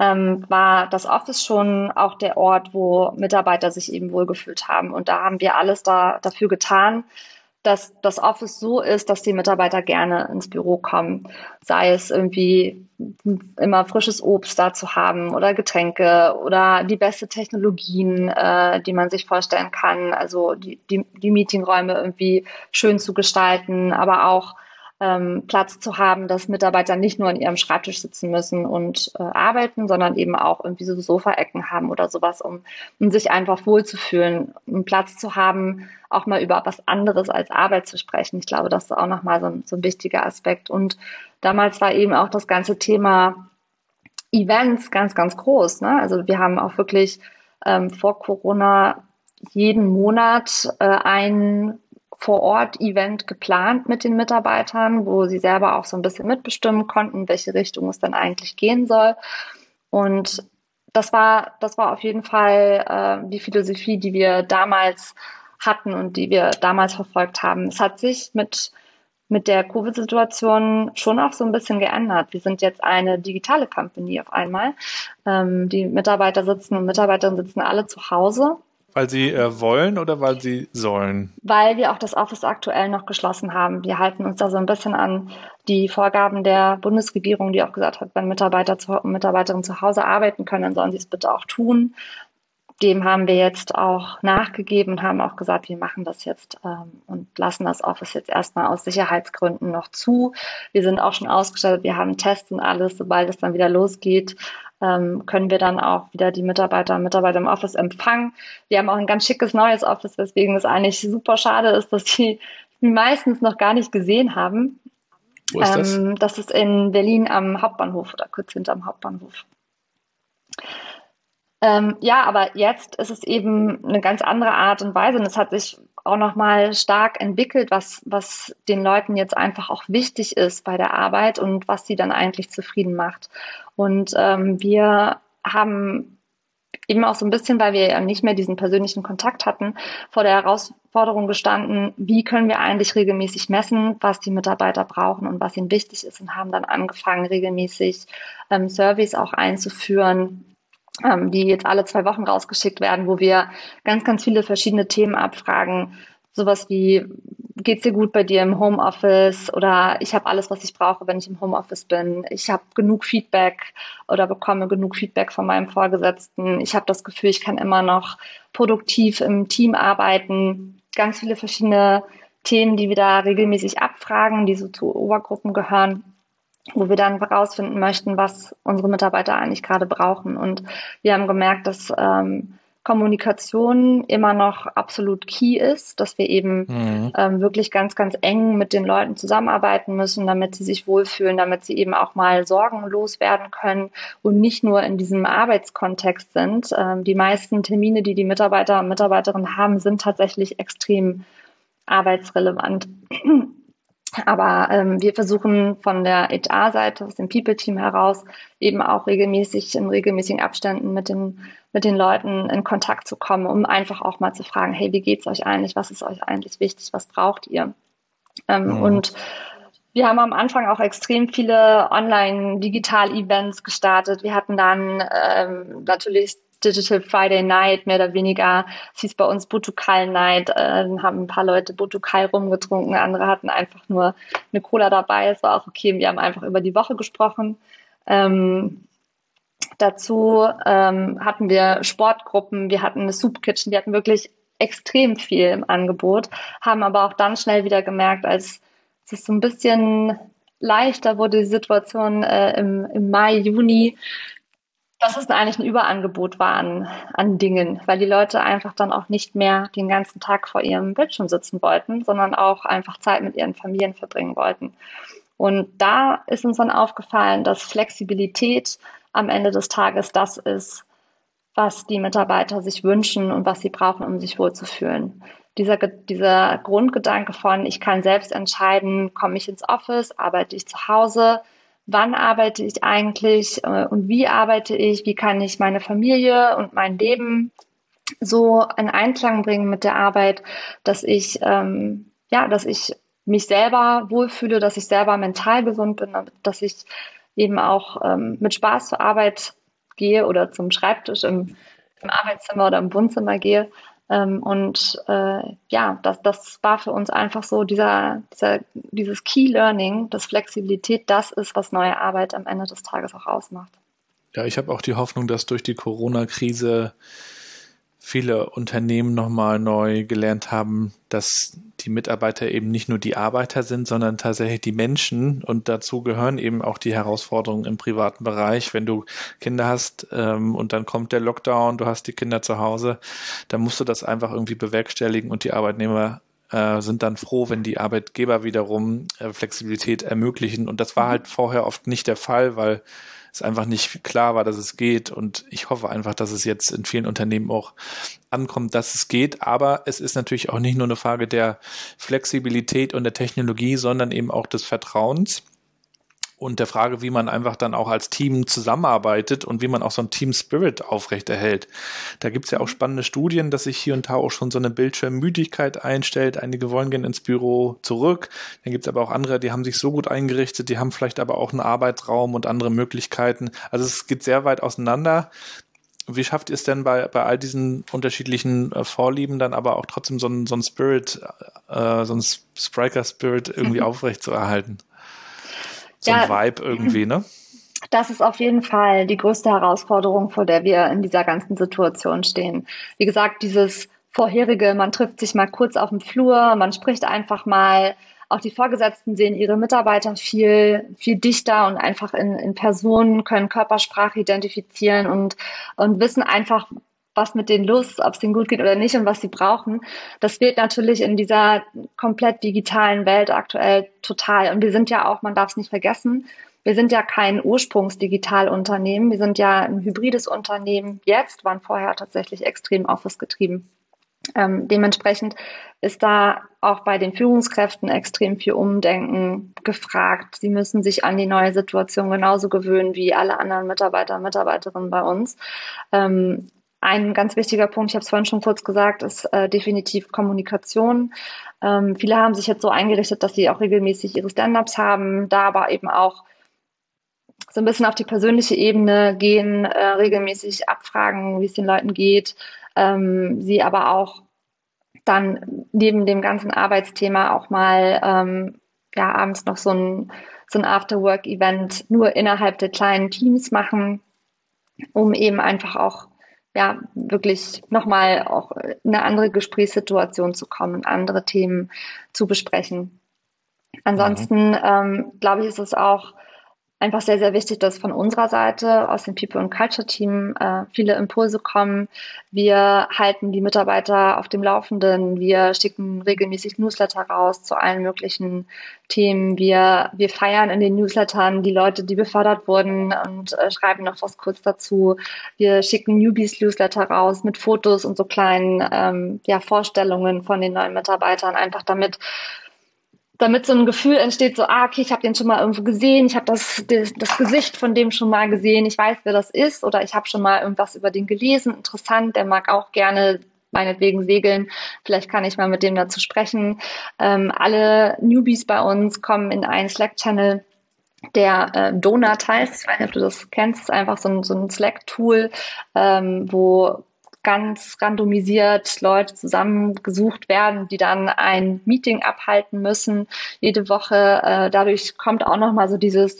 war das Office schon auch der Ort, wo Mitarbeiter sich eben wohlgefühlt haben. Und da haben wir alles dafür getan, dass das Office so ist, dass die Mitarbeiter gerne ins Büro kommen. Sei es irgendwie immer frisches Obst da zu haben oder Getränke oder die beste Technologien, die man sich vorstellen kann. Also die Meetingräume irgendwie schön zu gestalten, aber auch Platz zu haben, dass Mitarbeiter nicht nur an ihrem Schreibtisch sitzen müssen und arbeiten, sondern eben auch irgendwie so Sofaecken haben oder sowas, um sich einfach wohlzufühlen, einen Platz zu haben, auch mal über was anderes als Arbeit zu sprechen. Ich glaube, das ist auch nochmal so ein wichtiger Aspekt. Und damals war eben auch das ganze Thema Events ganz, ganz groß. Ne? Also wir haben auch wirklich vor Corona jeden Monat ein Vor-Ort-Event geplant mit den Mitarbeitern, wo sie selber auch so ein bisschen mitbestimmen konnten, welche Richtung es dann eigentlich gehen soll. Und das war auf jeden Fall die Philosophie, die wir damals hatten und die wir damals verfolgt haben. Es hat sich mit der Covid-Situation schon auch so ein bisschen geändert. Wir sind jetzt eine digitale Company auf einmal. Die Mitarbeiter sitzen und Mitarbeiterinnen sitzen alle zu Hause, Weil sie wollen oder weil sie sollen? weil wir auch das Office aktuell noch geschlossen haben. Wir halten uns da so ein bisschen an die Vorgaben der Bundesregierung, die auch gesagt hat, wenn Mitarbeiterinnen zu Hause arbeiten können, dann sollen sie es bitte auch tun. Dem haben wir jetzt auch nachgegeben und haben auch gesagt, wir machen das jetzt und lassen das Office jetzt erstmal aus Sicherheitsgründen noch zu. Wir sind auch schon ausgestattet, wir haben Tests und alles. Sobald es dann wieder losgeht, können wir dann auch wieder die Mitarbeiter und Mitarbeiter im Office empfangen. Wir haben auch ein ganz schickes neues Office, weswegen es eigentlich super schade ist, dass die meistens noch gar nicht gesehen haben. Wo ist das? Das ist in Berlin am Hauptbahnhof oder kurz hinterm Hauptbahnhof. Ja, aber jetzt ist es eben eine ganz andere Art und Weise und es hat sich auch nochmal stark entwickelt, was den Leuten jetzt einfach auch wichtig ist bei der Arbeit und was sie dann eigentlich zufrieden macht. Und wir haben eben auch so ein bisschen, weil wir ja nicht mehr diesen persönlichen Kontakt hatten, vor der Herausforderung gestanden, wie können wir eigentlich regelmäßig messen, was die Mitarbeiter brauchen und was ihnen wichtig ist und haben dann angefangen, regelmäßig Surveys auch einzuführen, die jetzt alle 2 Wochen rausgeschickt werden, wo wir ganz, ganz viele verschiedene Themen abfragen. Sowas wie, geht's dir gut bei dir im Homeoffice? Oder ich habe alles, was ich brauche, wenn ich im Homeoffice bin. Ich habe genug Feedback oder bekomme genug Feedback von meinem Vorgesetzten. Ich habe das Gefühl, ich kann immer noch produktiv im Team arbeiten. Ganz viele verschiedene Themen, die wir da regelmäßig abfragen, die so zu Obergruppen gehören, wo wir dann herausfinden möchten, was unsere Mitarbeiter eigentlich gerade brauchen. Und wir haben gemerkt, dass Kommunikation immer noch absolut key ist, dass wir eben wirklich ganz, ganz eng mit den Leuten zusammenarbeiten müssen, damit sie sich wohlfühlen, damit sie eben auch mal sorgenlos werden können und nicht nur in diesem Arbeitskontext sind. Die meisten Termine, die die Mitarbeiter und Mitarbeiterinnen haben, sind tatsächlich extrem arbeitsrelevant. Aber wir versuchen von der HR-Seite, aus dem People-Team heraus, eben auch regelmäßig in regelmäßigen Abständen mit den Leuten in Kontakt zu kommen, um einfach auch mal zu fragen, hey, wie geht's euch eigentlich? Was ist euch eigentlich wichtig? Was braucht ihr? Und wir haben am Anfang auch extrem viele Online-Digital-Events gestartet. Wir hatten dann natürlich Digital Friday Night, mehr oder weniger. Es hieß bei uns Butukal Night. Dann haben ein paar Leute Butukal rumgetrunken, andere hatten einfach nur eine Cola dabei. Es war auch okay. Wir haben einfach über die Woche gesprochen. Dazu hatten wir Sportgruppen, wir hatten eine Soup Kitchen, die hatten wirklich extrem viel im Angebot, haben aber auch dann schnell wieder gemerkt, als es so ein bisschen leichter wurde, die Situation im Mai, Juni, dass es eigentlich ein Überangebot war an Dingen, weil die Leute einfach dann auch nicht mehr den ganzen Tag vor ihrem Bildschirm sitzen wollten, sondern auch einfach Zeit mit ihren Familien verbringen wollten. Und da ist uns dann aufgefallen, dass Flexibilität am Ende des Tages das ist, was die Mitarbeiter sich wünschen und was sie brauchen, um sich wohlzufühlen. Dieser Grundgedanke von, ich kann selbst entscheiden, komme ich ins Office, arbeite ich zu Hause, wann arbeite ich eigentlich und wie arbeite ich, wie kann ich meine Familie und mein Leben so in Einklang bringen mit der Arbeit, dass ich mich selber wohlfühle, dass ich selber mental gesund bin, dass ich eben auch mit Spaß zur Arbeit gehe oder zum Schreibtisch im Arbeitszimmer oder im Wohnzimmer gehe. Das war für uns einfach so dieses Key Learning, dass Flexibilität das ist, was neue Arbeit am Ende des Tages auch ausmacht. Ja, ich habe auch die Hoffnung, dass durch die Corona-Krise viele Unternehmen nochmal neu gelernt haben, dass die Mitarbeiter eben nicht nur die Arbeiter sind, sondern tatsächlich die Menschen, und dazu gehören eben auch die Herausforderungen im privaten Bereich. Wenn du Kinder hast und dann kommt der Lockdown, du hast die Kinder zu Hause, dann musst du das einfach irgendwie bewerkstelligen, und die Arbeitnehmer sind dann froh, wenn die Arbeitgeber wiederum Flexibilität ermöglichen, und das war halt vorher oft nicht der Fall, weil es einfach nicht klar war, dass es geht, und ich hoffe einfach, dass es jetzt in vielen Unternehmen auch ankommt, dass es geht, aber es ist natürlich auch nicht nur eine Frage der Flexibilität und der Technologie, sondern eben auch des Vertrauens und der Frage, wie man einfach dann auch als Team zusammenarbeitet und wie man auch so einen Team-Spirit aufrechterhält. Da gibt es ja auch spannende Studien, dass sich hier und da auch schon so eine Bildschirmmüdigkeit einstellt. Einige wollen gerne ins Büro zurück. Dann gibt es aber auch andere, die haben sich so gut eingerichtet, die haben vielleicht aber auch einen Arbeitsraum und andere Möglichkeiten. Also es geht sehr weit auseinander. Wie schafft ihr es denn bei all diesen unterschiedlichen Vorlieben dann aber auch trotzdem so einen Spirit, so einen Spriker-Spirit irgendwie aufrechtzuerhalten? So ein Vibe irgendwie, ne? Das ist auf jeden Fall die größte Herausforderung, vor der wir in dieser ganzen Situation stehen. Wie gesagt, dieses vorherige, man trifft sich mal kurz auf dem Flur, man spricht einfach mal. Auch die Vorgesetzten sehen ihre Mitarbeiter viel, viel dichter und einfach in Person, können Körpersprache identifizieren und wissen einfach, was mit denen los ist, ob es denen gut geht oder nicht und was sie brauchen. Das fehlt natürlich in dieser komplett digitalen Welt aktuell total. Und wir sind ja auch, man darf es nicht vergessen, wir sind ja kein Ursprungsdigitalunternehmen. Wir sind ja ein hybrides Unternehmen jetzt, waren vorher tatsächlich extrem Office getrieben. Dementsprechend ist da auch bei den Führungskräften extrem viel Umdenken gefragt. Sie müssen sich an die neue Situation genauso gewöhnen wie alle anderen Mitarbeiter und Mitarbeiterinnen bei uns. Ein ganz wichtiger Punkt, ich habe es vorhin schon kurz gesagt, ist definitiv Kommunikation. Viele haben sich jetzt so eingerichtet, dass sie auch regelmäßig ihre Stand-ups haben, da aber eben auch so ein bisschen auf die persönliche Ebene gehen, regelmäßig abfragen, wie es den Leuten geht, sie aber auch dann neben dem ganzen Arbeitsthema auch mal abends noch so ein After-Work-Event nur innerhalb der kleinen Teams machen, um eben einfach auch wirklich nochmal auch in eine andere Gesprächssituation zu kommen, andere Themen zu besprechen. Ansonsten glaube ich, ist es auch einfach sehr, sehr wichtig, dass von unserer Seite aus dem People and Culture Team viele Impulse kommen. Wir halten die Mitarbeiter auf dem Laufenden. Wir schicken regelmäßig Newsletter raus zu allen möglichen Themen. Wir feiern in den Newslettern die Leute, die befördert wurden und schreiben noch was kurz dazu. Wir schicken Newbies-Newsletter raus mit Fotos und so kleinen Vorstellungen von den neuen Mitarbeitern, einfach damit so ein Gefühl entsteht, so, okay, ich habe den schon mal irgendwo gesehen, ich habe das Gesicht von dem schon mal gesehen, ich weiß, wer das ist, oder ich habe schon mal irgendwas über den gelesen, interessant, der mag auch gerne meinetwegen segeln, vielleicht kann ich mal mit dem dazu sprechen. Alle Newbies bei uns kommen in einen Slack-Channel, der Donut heißt. Ich weiß nicht, ob du das kennst. Das ist einfach so ein Slack-Tool, wo ganz randomisiert Leute zusammengesucht werden, die dann ein Meeting abhalten müssen jede Woche. Dadurch kommt auch nochmal so dieses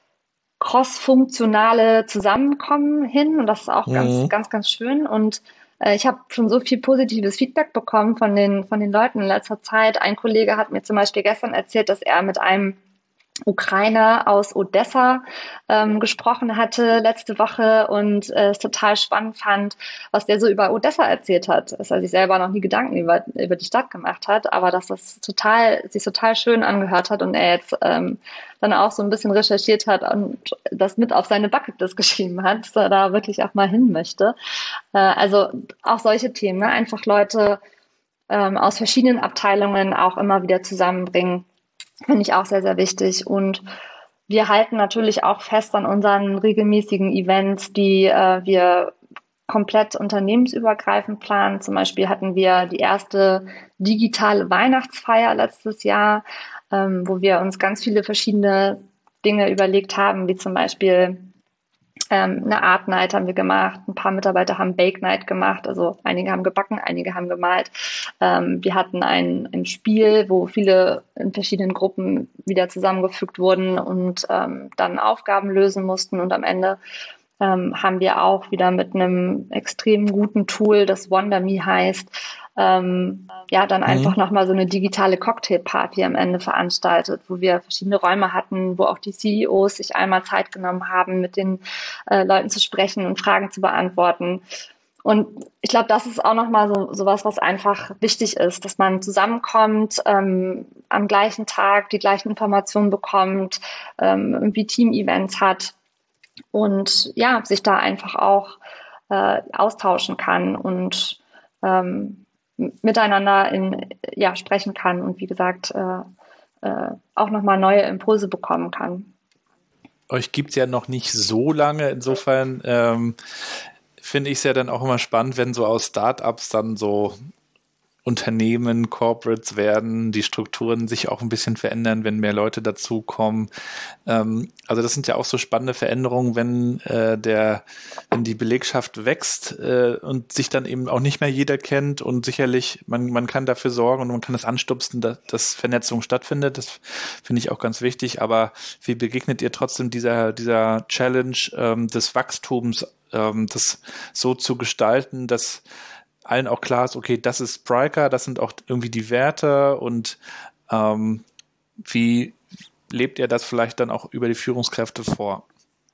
cross-funktionale Zusammenkommen hin und das ist auch ganz, Mhm. ganz, ganz schön. Und ich habe schon so viel positives Feedback bekommen von den Leuten in letzter Zeit. Ein Kollege hat mir zum Beispiel gestern erzählt, dass er mit einem Ukrainer aus Odessa gesprochen hatte letzte Woche und es total spannend fand, was der so über Odessa erzählt hat, dass er sich selber noch nie Gedanken über die Stadt gemacht hat, aber dass das sich total schön angehört hat und er jetzt dann auch so ein bisschen recherchiert hat und das mit auf seine Bucketlist geschrieben hat, dass er da wirklich auch mal hin möchte. Also auch solche Themen, ne? Einfach Leute aus verschiedenen Abteilungen auch immer wieder zusammenbringen. Finde ich auch sehr, sehr wichtig. Und wir halten natürlich auch fest an unseren regelmäßigen Events, die wir komplett unternehmensübergreifend planen. Zum Beispiel hatten wir die erste digitale Weihnachtsfeier letztes Jahr, wo wir uns ganz viele verschiedene Dinge überlegt haben, wie zum Beispiel eine Art Night haben wir gemacht, ein paar Mitarbeiter haben Bake Night gemacht, also einige haben gebacken, einige haben gemalt. Wir hatten ein Spiel, wo viele in verschiedenen Gruppen wieder zusammengefügt wurden und dann Aufgaben lösen mussten und am Ende haben wir auch wieder mit einem extrem guten Tool, das WonderMe heißt, ja, dann einfach Mhm. nochmal so eine digitale Cocktailparty am Ende veranstaltet, wo wir verschiedene Räume hatten, wo auch die CEOs sich einmal Zeit genommen haben, mit den Leuten zu sprechen und Fragen zu beantworten. Und ich glaube, das ist auch nochmal so was, was einfach wichtig ist, dass man zusammenkommt, am gleichen Tag die gleichen Informationen bekommt, irgendwie Team-Events hat und ja, sich da einfach auch austauschen kann und miteinander ja, sprechen kann und wie gesagt auch nochmal neue Impulse bekommen kann. Euch gibt's ja noch nicht so lange, insofern finde ich es ja dann auch immer spannend, wenn so aus Startups dann so Unternehmen, Corporates werden, die Strukturen sich auch ein bisschen verändern, wenn mehr Leute dazukommen. Also das sind ja auch so spannende Veränderungen, wenn die Belegschaft wächst und sich dann eben auch nicht mehr jeder kennt und sicherlich man kann dafür sorgen und man kann das anstupsen, dass Vernetzung stattfindet. Das finde ich auch ganz wichtig. Aber wie begegnet ihr trotzdem dieser Challenge des Wachstums, das so zu gestalten, dass allen auch klar ist, okay, das ist Spryker, das sind auch irgendwie die Werte und wie lebt ihr das vielleicht dann auch über die Führungskräfte vor?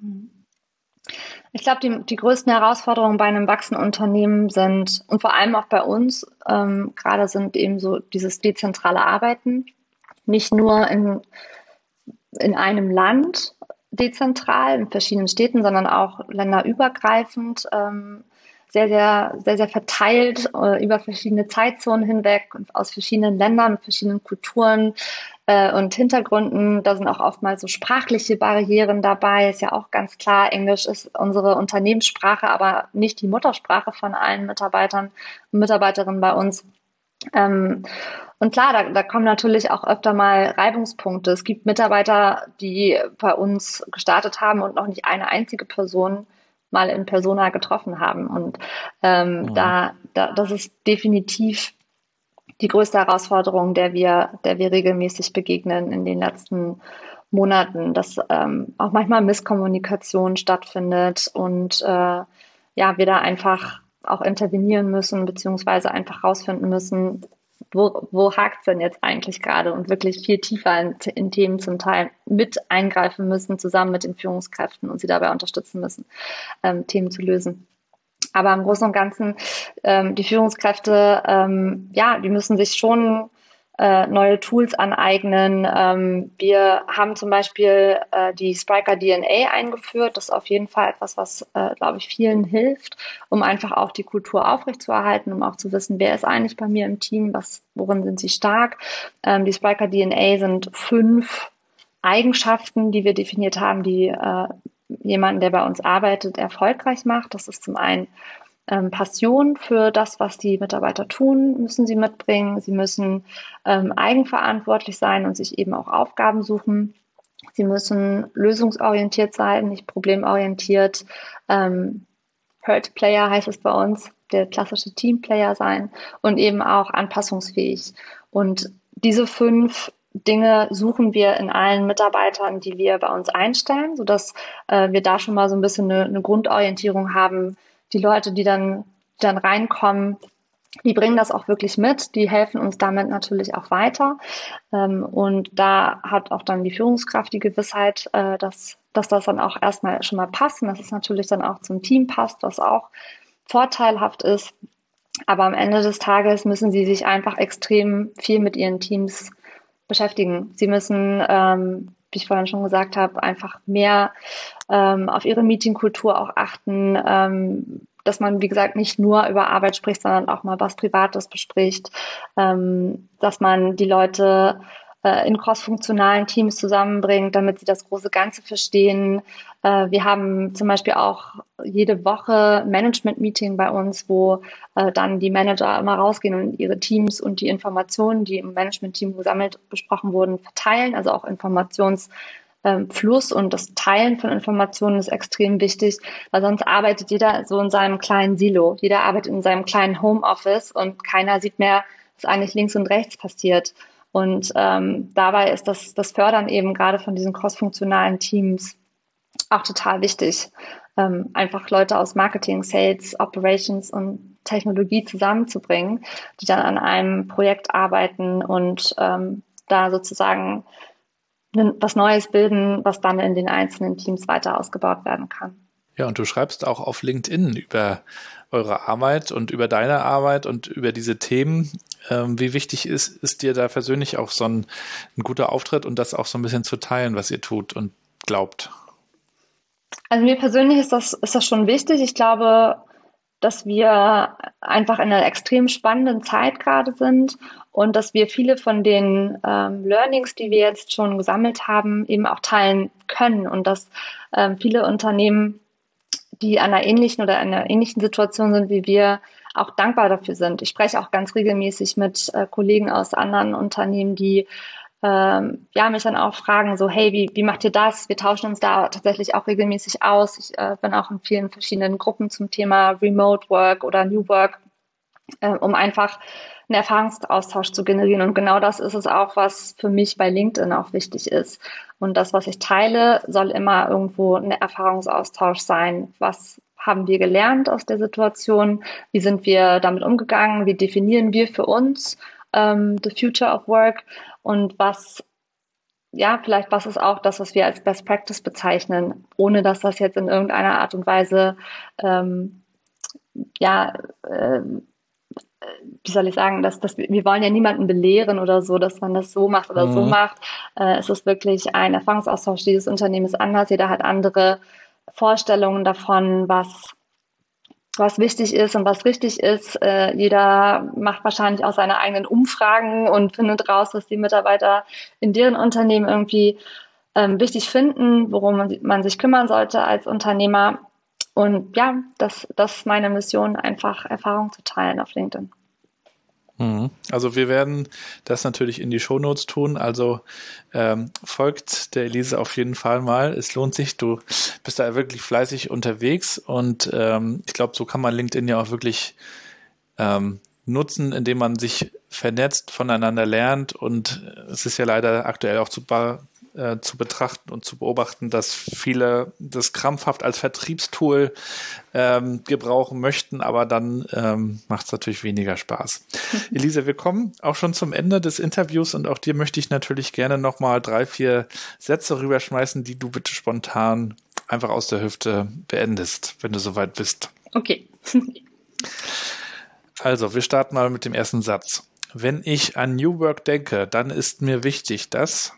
Ich glaube, die größten Herausforderungen bei einem wachsenden Unternehmen sind, und vor allem auch bei uns, gerade sind eben so dieses dezentrale Arbeiten. Nicht nur in einem Land dezentral, in verschiedenen Städten, sondern auch länderübergreifend, sehr, sehr, sehr, sehr verteilt über verschiedene Zeitzonen hinweg und aus verschiedenen Ländern, verschiedenen Kulturen und Hintergründen. Da sind auch oftmals so sprachliche Barrieren dabei. Ist ja auch ganz klar, Englisch ist unsere Unternehmenssprache, aber nicht die Muttersprache von allen Mitarbeitern und Mitarbeiterinnen bei uns. Und klar, da kommen natürlich auch öfter mal Reibungspunkte. Es gibt Mitarbeiter, die bei uns gestartet haben und noch nicht eine einzige Person mal in Persona getroffen haben. Und Mhm. das ist definitiv die größte Herausforderung, der wir regelmäßig begegnen in den letzten Monaten, dass auch manchmal Misskommunikation stattfindet und ja, wir da einfach auch intervenieren müssen, beziehungsweise einfach rausfinden müssen, wo hakt es denn jetzt eigentlich gerade und wirklich viel tiefer in Themen zum Teil mit eingreifen müssen, zusammen mit den Führungskräften und sie dabei unterstützen müssen, Themen zu lösen. Aber im Großen und Ganzen, die Führungskräfte, ja, die müssen sich schon neue Tools aneignen. Wir haben zum Beispiel die Spryker DNA eingeführt. Das ist auf jeden Fall etwas, was, glaube ich, vielen hilft, um einfach auch die Kultur aufrechtzuerhalten, um auch zu wissen, wer ist eigentlich bei mir im Team, worin sind sie stark. Die Spryker DNA sind 5 Eigenschaften, die wir definiert haben, die jemanden, der bei uns arbeitet, erfolgreich macht. Das ist zum einen Passion für das, was die Mitarbeiter tun, müssen sie mitbringen. Sie müssen eigenverantwortlich sein und sich eben auch Aufgaben suchen. Sie müssen lösungsorientiert sein, nicht problemorientiert. Herd Player heißt es bei uns, der klassische Teamplayer sein und eben auch anpassungsfähig. Und diese 5 Dinge suchen wir in allen Mitarbeitern, die wir bei uns einstellen, sodass wir da schon mal so ein bisschen eine Grundorientierung haben. Die Leute, die dann reinkommen, die bringen das auch wirklich mit, die helfen uns damit natürlich auch weiter. Und da hat auch dann die Führungskraft die Gewissheit, dass das dann auch erstmal schon mal passt und dass es natürlich dann auch zum Team passt, was auch vorteilhaft ist. Aber am Ende des Tages müssen sie sich einfach extrem viel mit ihren Teams beschäftigen. Sie müssen, wie ich vorhin schon gesagt habe, einfach mehr auf ihre Meetingkultur auch achten, dass man, wie gesagt, nicht nur über Arbeit spricht, sondern auch mal was Privates bespricht, dass man die Leute in crossfunktionalen Teams zusammenbringt, damit sie das große Ganze verstehen. Wir haben zum Beispiel auch jede Woche ein Management-Meeting bei uns, wo dann die Manager immer rausgehen und ihre Teams und die Informationen, die im Management-Team gesammelt besprochen wurden, verteilen, also auch Informationsfluss und das Teilen von Informationen ist extrem wichtig, weil sonst arbeitet jeder so in seinem kleinen Silo. Jeder arbeitet in seinem kleinen Homeoffice und keiner sieht mehr, was eigentlich links und rechts passiert. Und dabei ist das Fördern eben gerade von diesen crossfunktionalen Teams auch total wichtig. Einfach Leute aus Marketing, Sales, Operations und Technologie zusammenzubringen, die dann an einem Projekt arbeiten und da sozusagen was Neues bilden, was dann in den einzelnen Teams weiter ausgebaut werden kann. Ja, und du schreibst auch auf LinkedIn über eure Arbeit und über deine Arbeit und über diese Themen. Wie wichtig ist dir da persönlich auch so ein guter Auftritt und das auch so ein bisschen zu teilen, was ihr tut und glaubt? Also mir persönlich ist das schon wichtig. Ich glaube, dass wir einfach in einer extrem spannenden Zeit gerade sind und dass wir viele von den Learnings, die wir jetzt schon gesammelt haben, eben auch teilen können und dass viele Unternehmen, die an einer ähnlichen oder einer ähnlichen Situation sind wie wir, auch dankbar dafür sind. Ich spreche auch ganz regelmäßig mit Kollegen aus anderen Unternehmen, die mich dann auch fragen, so, hey, wie macht ihr das? Wir tauschen uns da tatsächlich auch regelmäßig aus. Ich bin auch in vielen verschiedenen Gruppen zum Thema Remote Work oder New Work, um einfach einen Erfahrungsaustausch zu generieren. Und genau das ist es auch, was für mich bei LinkedIn auch wichtig ist. Und das, was ich teile, soll immer irgendwo ein Erfahrungsaustausch sein. Was haben wir gelernt aus der Situation? Wie sind wir damit umgegangen? Wie definieren wir für uns the future of work? Und was ist auch das, was wir als Best Practice bezeichnen, ohne dass das jetzt in irgendeiner Art und Weise, wie soll ich sagen, wir wollen ja niemanden belehren oder so, dass man das so macht oder so macht. Es ist wirklich ein Erfahrungsaustausch. Dieses Unternehmen ist anders. Jeder hat andere Vorstellungen davon, was wichtig ist und was richtig ist. Jeder macht wahrscheinlich auch seine eigenen Umfragen und findet raus, was die Mitarbeiter in deren Unternehmen irgendwie wichtig finden, worum man sich kümmern sollte als Unternehmer. Und ja, das ist meine Mission, einfach Erfahrung zu teilen auf LinkedIn. Also wir werden das natürlich in die Shownotes tun, also folgt der Elise auf jeden Fall mal. Es lohnt sich, du bist da wirklich fleißig unterwegs und ich glaube, so kann man LinkedIn ja auch wirklich nutzen, indem man sich vernetzt, voneinander lernt und es ist ja leider aktuell auch zu betrachten und zu beobachten, dass viele das krampfhaft als Vertriebstool gebrauchen möchten, aber dann macht es natürlich weniger Spaß. Elise, wir kommen auch schon zum Ende des Interviews und auch dir möchte ich natürlich gerne nochmal 3, 4 Sätze rüberschmeißen, die du bitte spontan einfach aus der Hüfte beendest, wenn du soweit bist. Okay. Also, wir starten mal mit dem ersten Satz. Wenn ich an New Work denke, dann ist mir wichtig, dass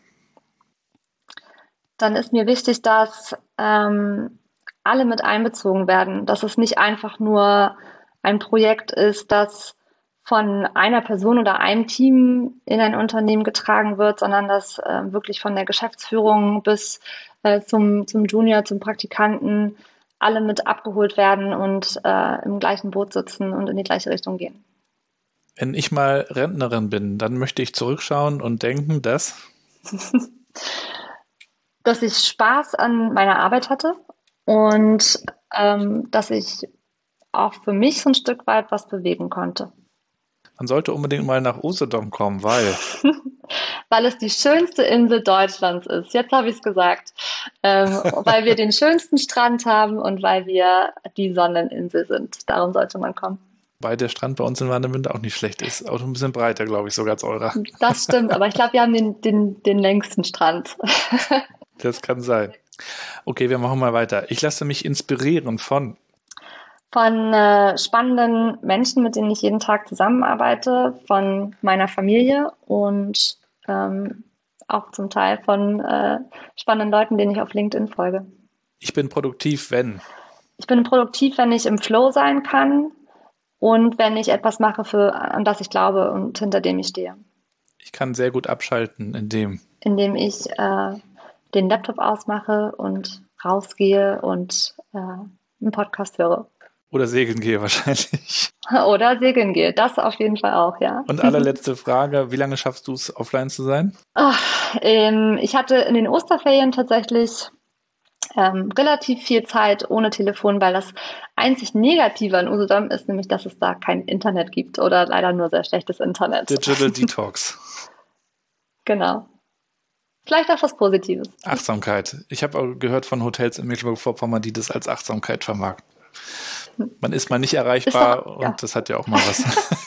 alle mit einbezogen werden, dass es nicht einfach nur ein Projekt ist, das von einer Person oder einem Team in ein Unternehmen getragen wird, sondern dass wirklich von der Geschäftsführung bis zum Junior, zum Praktikanten alle mit abgeholt werden und im gleichen Boot sitzen und in die gleiche Richtung gehen. Wenn ich mal Rentnerin bin, dann möchte ich zurückschauen und denken, dass dass ich Spaß an meiner Arbeit hatte und dass ich auch für mich so ein Stück weit was bewegen konnte. Man sollte unbedingt mal nach Usedom kommen, weil es die schönste Insel Deutschlands ist. Jetzt habe ich es gesagt. Weil wir den schönsten Strand haben und weil wir die Sonneninsel sind. Darum sollte man kommen. Weil der Strand bei uns in Warnemünde auch nicht schlecht ist. Auch ein bisschen breiter, glaube ich, sogar als eurer. Das stimmt, aber ich glaube, wir haben den längsten Strand. Das kann sein. Okay, wir machen mal weiter. Ich lasse mich inspirieren von spannenden Menschen, mit denen ich jeden Tag zusammenarbeite, von meiner Familie und auch zum Teil von spannenden Leuten, denen ich auf LinkedIn folge. Ich bin produktiv, wenn? Ich bin produktiv, wenn ich im Flow sein kann und wenn ich etwas mache, an das ich glaube und hinter dem ich stehe. Ich kann sehr gut abschalten, indem ich den Laptop ausmache und rausgehe und einen Podcast höre. Oder segeln gehe wahrscheinlich. Oder segeln gehe, das auf jeden Fall auch, ja. Und allerletzte Frage, wie lange schaffst du es, offline zu sein? Ich hatte in den Osterferien tatsächlich relativ viel Zeit ohne Telefon, weil das einzig Negative an Usedom ist nämlich, dass es da kein Internet gibt oder leider nur sehr schlechtes Internet. Digital Detox. Genau. Vielleicht auch was Positives. Achtsamkeit. Ich habe auch gehört von Hotels in Mecklenburg-Vorpommern, die das als Achtsamkeit vermarkten. Man ist mal nicht erreichbar und das hat ja auch mal was.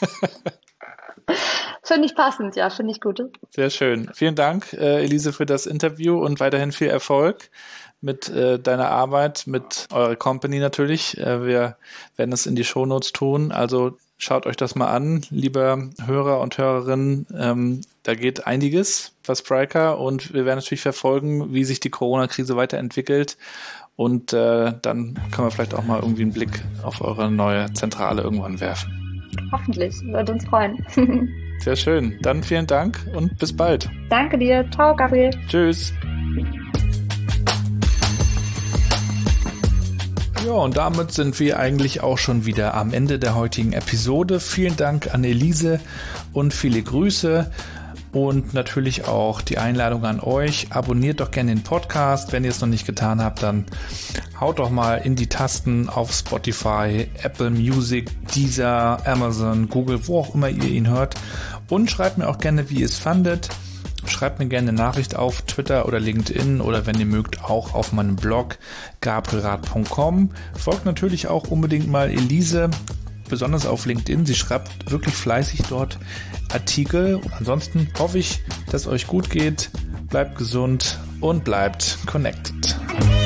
Finde ich passend, ja, finde ich gut. Sehr schön. Vielen Dank, Elise, für das Interview und weiterhin viel Erfolg mit deiner Arbeit, mit eurer Company natürlich. Wir werden es in die Shownotes tun, also schaut euch das mal an, liebe Hörer und Hörerinnen. Da geht einiges bei Spryker und wir werden natürlich verfolgen, wie sich die Corona-Krise weiterentwickelt. Und dann können wir vielleicht auch mal irgendwie einen Blick auf eure neue Zentrale irgendwann werfen. Hoffentlich, würde uns freuen. Sehr schön. Dann vielen Dank und bis bald. Danke dir. Ciao, Gabriel. Tschüss. Ja, und damit sind wir eigentlich auch schon wieder am Ende der heutigen Episode. Vielen Dank an Elise und viele Grüße. Und natürlich auch die Einladung an euch. Abonniert doch gerne den Podcast. Wenn ihr es noch nicht getan habt, dann haut doch mal in die Tasten auf Spotify, Apple Music, Deezer, Amazon, Google, wo auch immer ihr ihn hört. Und schreibt mir auch gerne, wie ihr es fandet. Schreibt mir gerne eine Nachricht auf Twitter oder LinkedIn oder wenn ihr mögt auch auf meinem Blog gabrielrath.com. Folgt natürlich auch unbedingt mal Elise, besonders auf LinkedIn. Sie schreibt wirklich fleißig dort Artikel. Ansonsten hoffe ich, dass es euch gut geht. Bleibt gesund und bleibt connected.